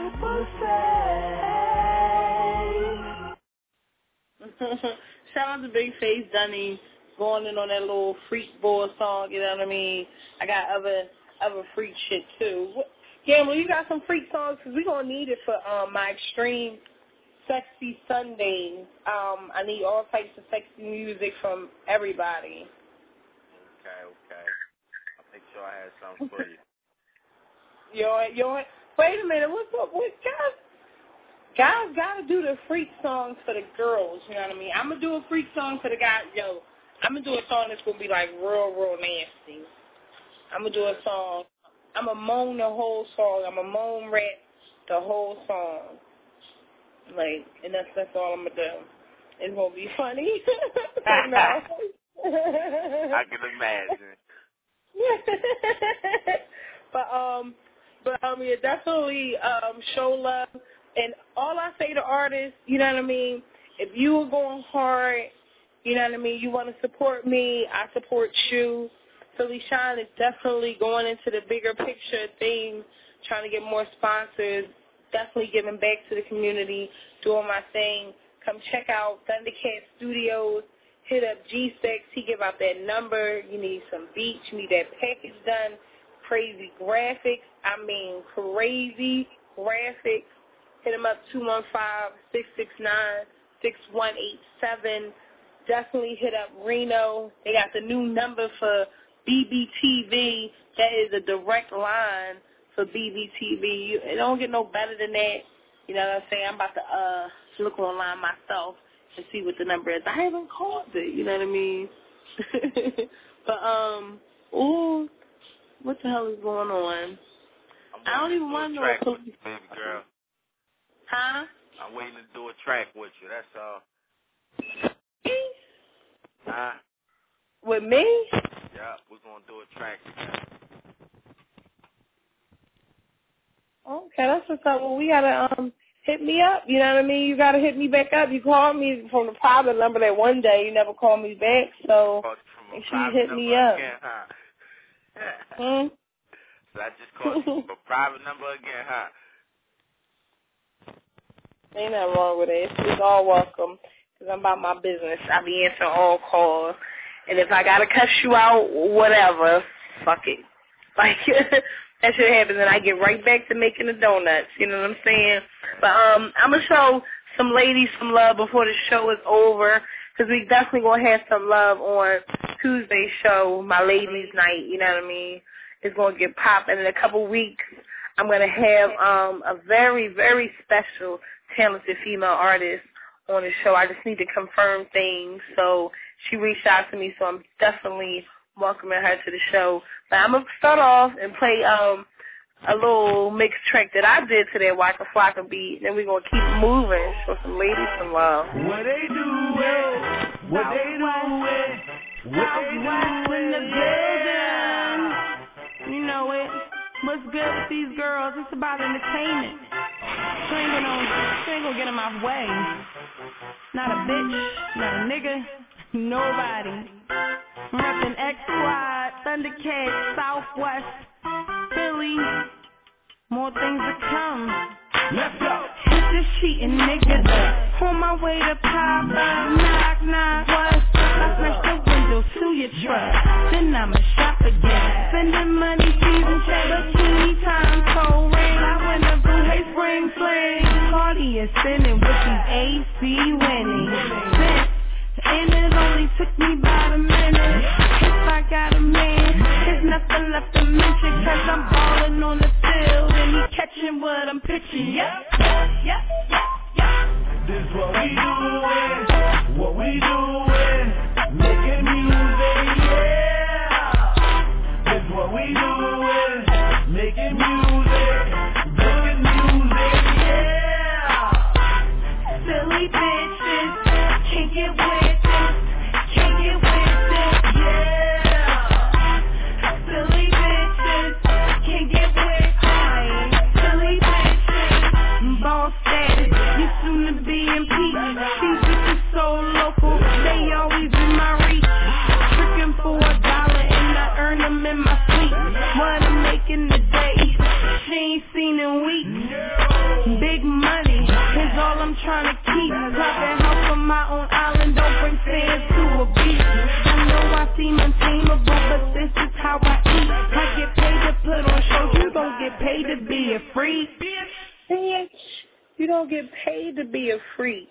T: pussy.
G: Shout out to Big Face Dunny going in on that little freak boy song, you know what I mean? I got other other freak shit too. Gamble, you got some freak songs? Because we're going to need it for um, my Extreme Sexy Sundays. Um, I need all types of sexy music from everybody.
R: Okay, okay. I'll make sure I have something for you.
G: Yo, yo, wait a minute. What's up? What, guys, guys got to do the freak songs for the girls, you know what I mean? I'm going to do a freak song for the guys. Yo, I'm going to do a song that's going to be like real, real nasty. I'm going to do a song. I'm going to moan the whole song. I'm going to moan rap the whole song. Like, and that's, that's all I'm going to do. It's going to be funny.
R: I can imagine.
G: but, um, but, um, yeah, definitely, um, show love. And all I say to artists, you know what I mean, if you are going hard, you know what I mean, you want to support me, I support you. Philly Shine is definitely going into the bigger picture thing, trying to get more sponsors, definitely giving back to the community, doing my thing. Come check out Thundercat Studios. Hit up G six. He give out that number. You need some beats. You need that package done. Crazy graphics. I mean, crazy graphics. hit them up, two one five, six six nine, six one eight seven. Definitely hit up Reno. They got the new number for B B T V. That is a direct line for B B T V. You, it don't get no better than that. You know what I'm saying? I'm about to uh look online myself and see what the number is. I haven't called it. You know what I mean? But, um, ooh, what the hell is going on? I don't even want to know.
R: Track with you, baby girl.
G: Huh?
R: I'm waiting to do a track with you. That's all. Huh?
G: With me?
R: Yeah, we're gonna do a track together.
G: Okay, that's what's up. Well, we gotta um hit me up. You know what I mean? You gotta hit me back up. You called me from the private number that one day. You never called me back, so make sure you hit me up.
R: Again, huh?
G: Hmm?
R: So I just called you from a private number again, huh?
G: Ain't nothing wrong with it. It's, it's all welcome. Because I'm about my business. I be answering all calls. And if I got to cuss you out, whatever, fuck it. Like, that shit happens and I get right back to making the donuts. You know what I'm saying? But um, I'm going to show some ladies some love before the show is over. Because we definitely going to have some love on Tuesday's show, my ladies' night. You know what I mean? It's going to get popping in a couple weeks. I'm going to have um, a very, very special, talented female artist on the show. I just need to confirm things. So she reached out to me, so I'm definitely welcoming her to the show. But I'm going to start off and play um, a little mixed track that I did to that Waka Flocka beat. Then we're going to keep moving, show some ladies some love.
T: What they do it, what they do it, what they do in the building.
B: You know it. What's good with these girls? It's about entertainment. She ain't gonna, she ain't gonna get in my way. Not a bitch, not a nigga, nobody. I'm reppin' X Squad, Thundercats, Southwest, Philly. More things to come.
T: Let's go.
B: Hit this cheating nigga. On my way to pop up. Knock, knock, what's up? I smash the window to your truck. Then I'ma shop again. Spending money, season check, bikini time, cold rain. I win a blue, hey, spring fling. Party is spinning with these A C winning. Since, and it only took me about a minute. If I got a man, there's nothing left to mention. Cause I'm ballin' on the field and he catching what I'm pitching. Yep, yep, yep, yep.
T: This what we doin', what we doin', making music, yeah. This what we doin', making music, making music, yeah.
B: Silly bitches, can't get with it, can't get with it, yeah. Silly bitches, can't get with it, silly bitches, boss status, you soon to be impeached. These bitches so local, they always in my reach. Tricking for a dollar and I earn them in my sleep. What I'm making today, she ain't seen in weeks. Big money is all I'm trying to keep. Private house on my own island, don't bring fans to a beach. I know I seem untamable, but this is how I eat. I get paid to put on shows, you don't get paid to be a freak.
G: Bitch, you don't get paid to be a freak.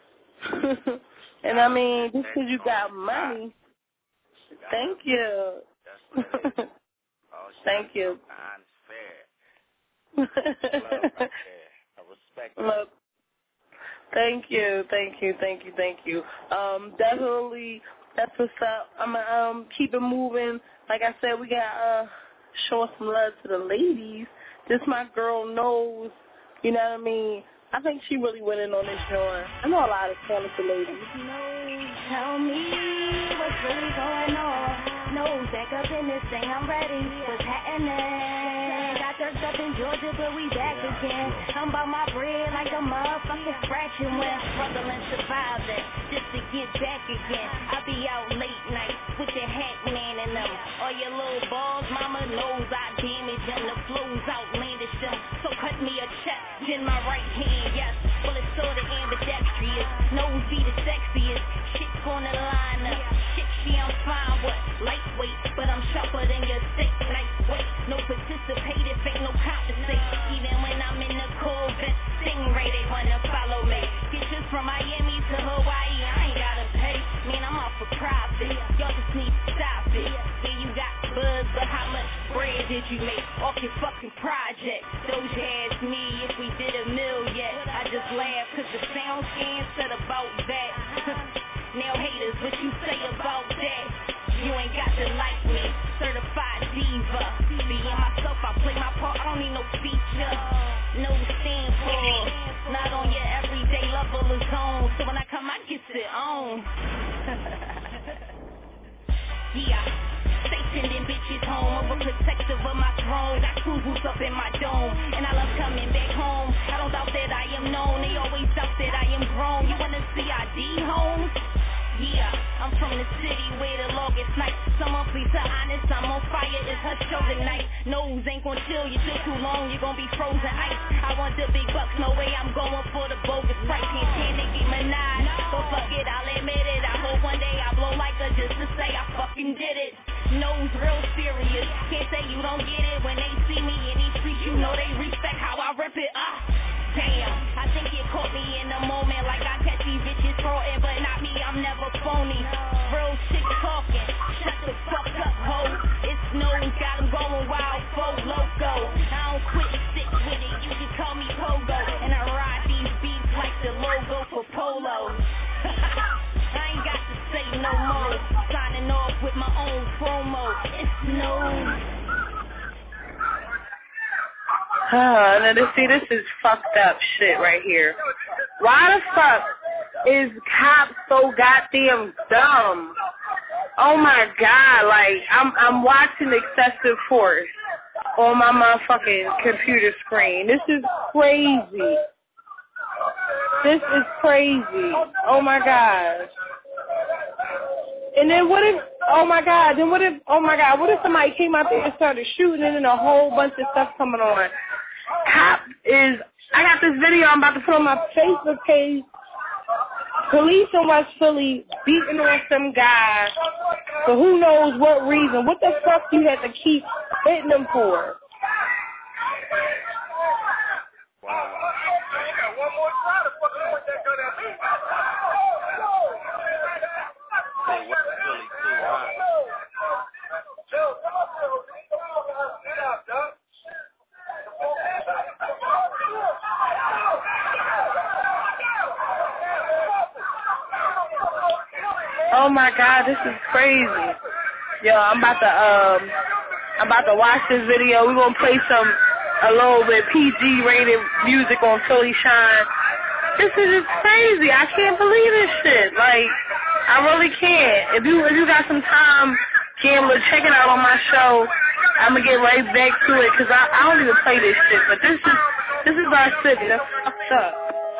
G: And I mean, just because you got money. Thank you. Thank you.
R: Love right there. I respect it.
G: Look, thank you, thank you, thank you, thank you. Um, definitely, that's what's up. I'm gonna um keep it moving. Like I said, we got uh show some love to the ladies. This my girl knows. You know what I mean? I think she really went in on this joint. I know a lot of talented ladies.
H: Tell me what's really going on. Nose back up in this thing, I'm ready. What's happening? Got jerked up in Georgia, but we back again. I'm about my bread like a motherfucker scratching when I'm struggling, surviving just to get back again. I be out late night with the hack man and them. All your little balls, mama knows I damage them. The flows outlandish them. So cut me a check in my right hand, yes. Well, it's sort of ambidextrous. Nose be the sexiest. Shit's gonna line up. Shit, she I'm fine with. Lightweight, but I'm sharper than your stick. Lightweight, no participated, fake, no compensate. Even when I'm in the Corvette, Stingray,
U: wanna follow me. Pictures from Miami to Hawaii, I ain't gotta pay. Man, I'm off for profit. Y'all just need to stop it. Yeah, you got buzz, but how much bread did you make off your fucking project? Those asked me if we did a mill yet. I just laughed cause the sound scan said about that. Now haters, what you say about that? You ain't got to like me, certified diva. Being myself, I play my part, I don't need no feature. No stand for, not on your everyday level of zone. So when I come, I get it on. Yeah, stay sending bitches home, overprotective of my throne. Got crews up in my dome, and I love coming back home. I don't doubt that I am known, they always doubt that I am grown. You wanna see I D home? Yeah, I'm from the city where the longest night. Someone please her honest, I'm on fire, it's her show tonight. Nose ain't gon' chill, you chill too long, you gon' be frozen ice. I want the big bucks, no way I'm going for the bogus price. Can't stand Nicki Minaj, so fuck it, I'll admit it. I hope one day I blow like her just to say I fucking did it. Nose real serious, can't say you don't get it. When they see me in these streets, you know they respect how I rip it. Ah, damn, I think it caught me in the moment, like I catch these bitches frauding, but not me, I'm never phony. Real shit talking, shut the fuck up, ho. It's Nose, got them going wild, faux loco. I don't quit and stick with it, you can call me Pogo. And I ride these beats like the logo for Polo. I ain't got to say no more, signing off with my own promo. It's Nose.
I: Uh, now to see, this is fucked up shit right here. Why the fuck is cops so goddamn dumb? Oh my god, like, I'm I'm watching excessive force on my motherfucking computer screen. This is crazy. This is crazy. Oh my gosh. And then what if, oh my god, then what if, oh my god, what if somebody came out there and started shooting and then a whole bunch of stuff coming on? Cop is, I got this video I'm about to put on my Facebook page. Police in West Philly beating on some guy for who knows what reason. What the fuck you had to keep hitting them for?
C: Wow. One more try to fucking put that gun at me. Say West Philly too, huh? Joe, come on, come on, get out, dog.
I: Oh my god, this is crazy. Yo, I'm about to um I'm about to watch this video. We're gonna play some a little bit P G rated music on Philly Shine. This is just crazy. I can't believe this shit. Like, I really can't. If you if you got some time, Gambler, check it out on my show. I'm gonna get right back to it because I, I don't even play this shit. But this is this is our city. That's fucked up.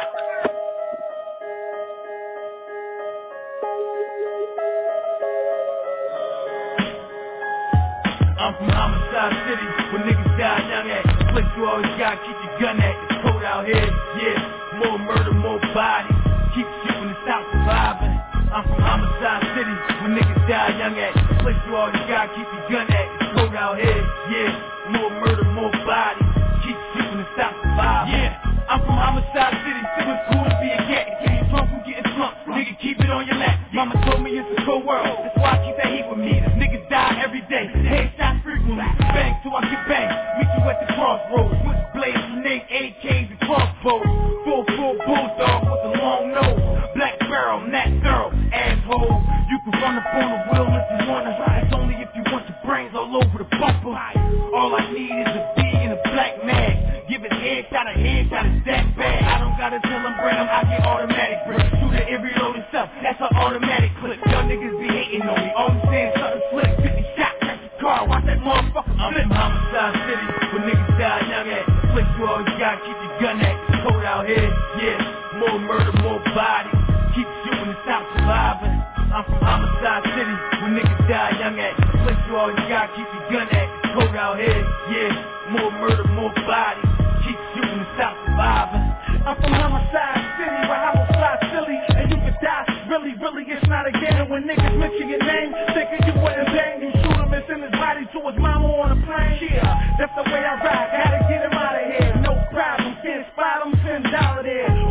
E: I'm from Homicide City, where niggas die young at. The place you always gotta keep your gun at. It's cold out here, yeah. More murder, more bodies. Keep shooting and stop surviving. I'm from Homicide City, where niggas die young at. The place you always gotta keep your gun at. It's cold out here, yeah. More murder, more bodies. Keep shooting and stop surviving. Yeah, I'm from Homicide City, so it's cool to be a cat. Get you drunk from getting drunk, nigga, keep it on your lap. Mama told me it's a cold world, that's why I keep that heat with me. Niggas die every day, headshots frequently. Bang till I get banged, meet you at the crossroads. Switchblades, grenades, A Ks, and crossbows. Full, full bulldog with a long nose. Black barrel, Nat thorough, asshole. You can run up on the wheel if you wanna. It's only if you want your brains all over the bumper. All I need is a B and a black mag. Give it headshot, a headshot, it's that bad. I don't gotta tell them bring them, I get automatic grip. Shoot it every load and stuff, that's an automatic clip. Y'all niggas be hating on me, all I'm saying something slick. fifty shots, crash the car, watch that motherfucker flip. I'm from Homicide City, where niggas die young at. The place you always gotta keep your gun at. It's cold out here, yeah. More murder, more bodies. Keep shooting and stop surviving. I'm from Homicide City, where niggas die young at. The place you always gotta keep your gun at. It's cold out here, yeah. More murder, more bodies. Keep shooting and stop surviving. I'm from Homicide City, where I will fly silly, and you can die. Really, really, it's not a game when niggas mention your name, thinking you wouldn't bang. You shoot him and send his body to his mama on a plane. Yeah, that's the way I ride. Gotta get him out of here. No problem, can't spot him, ten dollar there.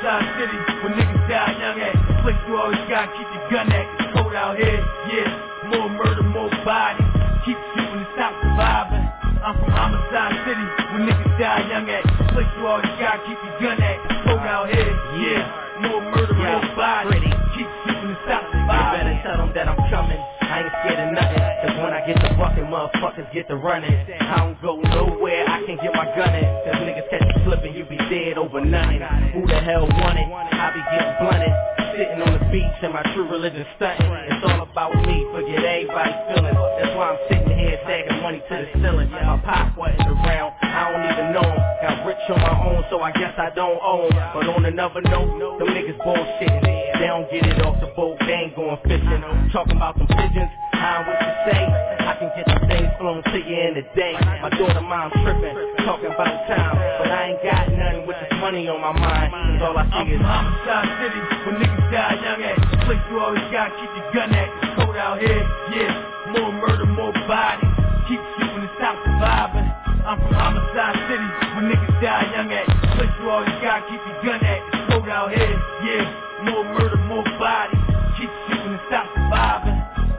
P: homicide city where niggas die young at. Place you always gotta keep your gun at. It's cold out here, yeah. More murder, more bodies. Keep shooting and stop surviving. I'm from homicide city where niggas die young at. Place you always gotta keep your gun at. It's cold out here, yeah. More murder, yeah. More bodies. Keep shooting and stop surviving.
A: You better tell them that I'm coming. I ain't scared of nothing, cause when I get to bucking, motherfuckers get to running. I don't go nowhere, I can get my gun in. Cause niggas catch you slipping, you be dead over nothing. Who the hell want it? I be getting blunted. Sitting on the beach and my true religion stunting. It's all about me, forget everybody's feelings. That's why I'm sitting here stacking money to the ceiling. My pop wasn't around, I don't even know him. Got rich on my own, so I guess I don't own. But on another note, them niggas bullshitting. They don't get it off the boat, they ain't going fishing. Talking about them pigeons, I what you say. I can get them things flown to you in a day. My daughter mom tripping, talking about time. But I ain't got nothing with this money on my mind. Cause all I see is
P: homicide city where niggas die young at. Place you always gotta keep your gun at. It's cold out here, yeah. More murder, more bodies. Keep shooting and stop surviving. I'm from homicide city where niggas die young at. Place you always gotta keep your gun at. It's cold out here, yeah. More murder, more bodies. Keep shooting and stop surviving.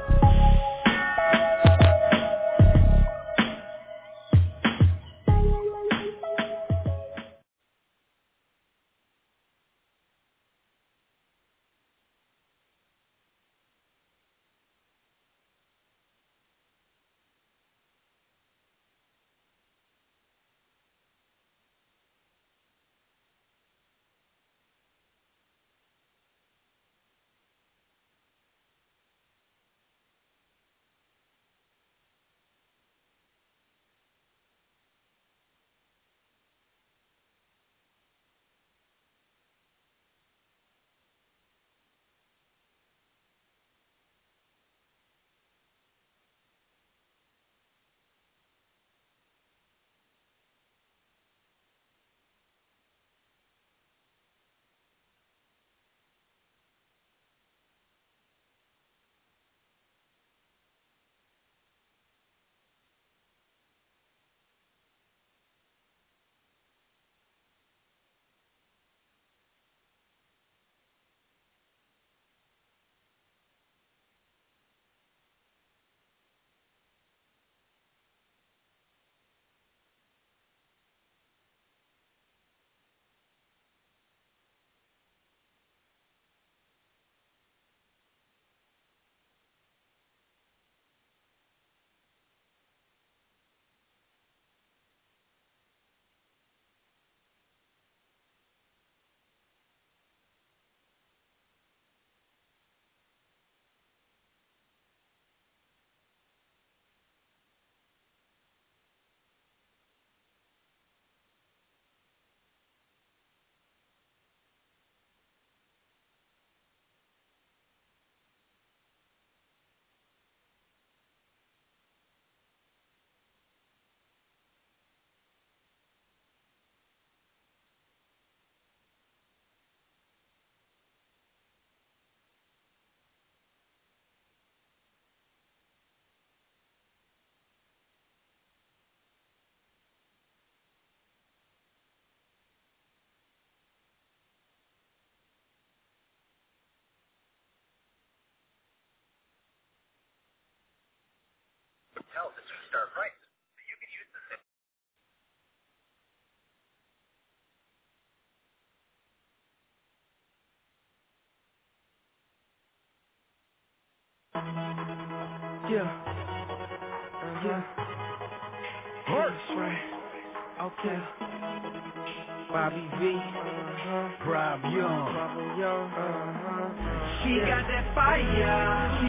V: Tell the two-star price. You can use the
P: Yeah. Yeah. Horse, right? Okay. Bobby V. Uh-huh. Rob Young. Uh-huh. She got that fire.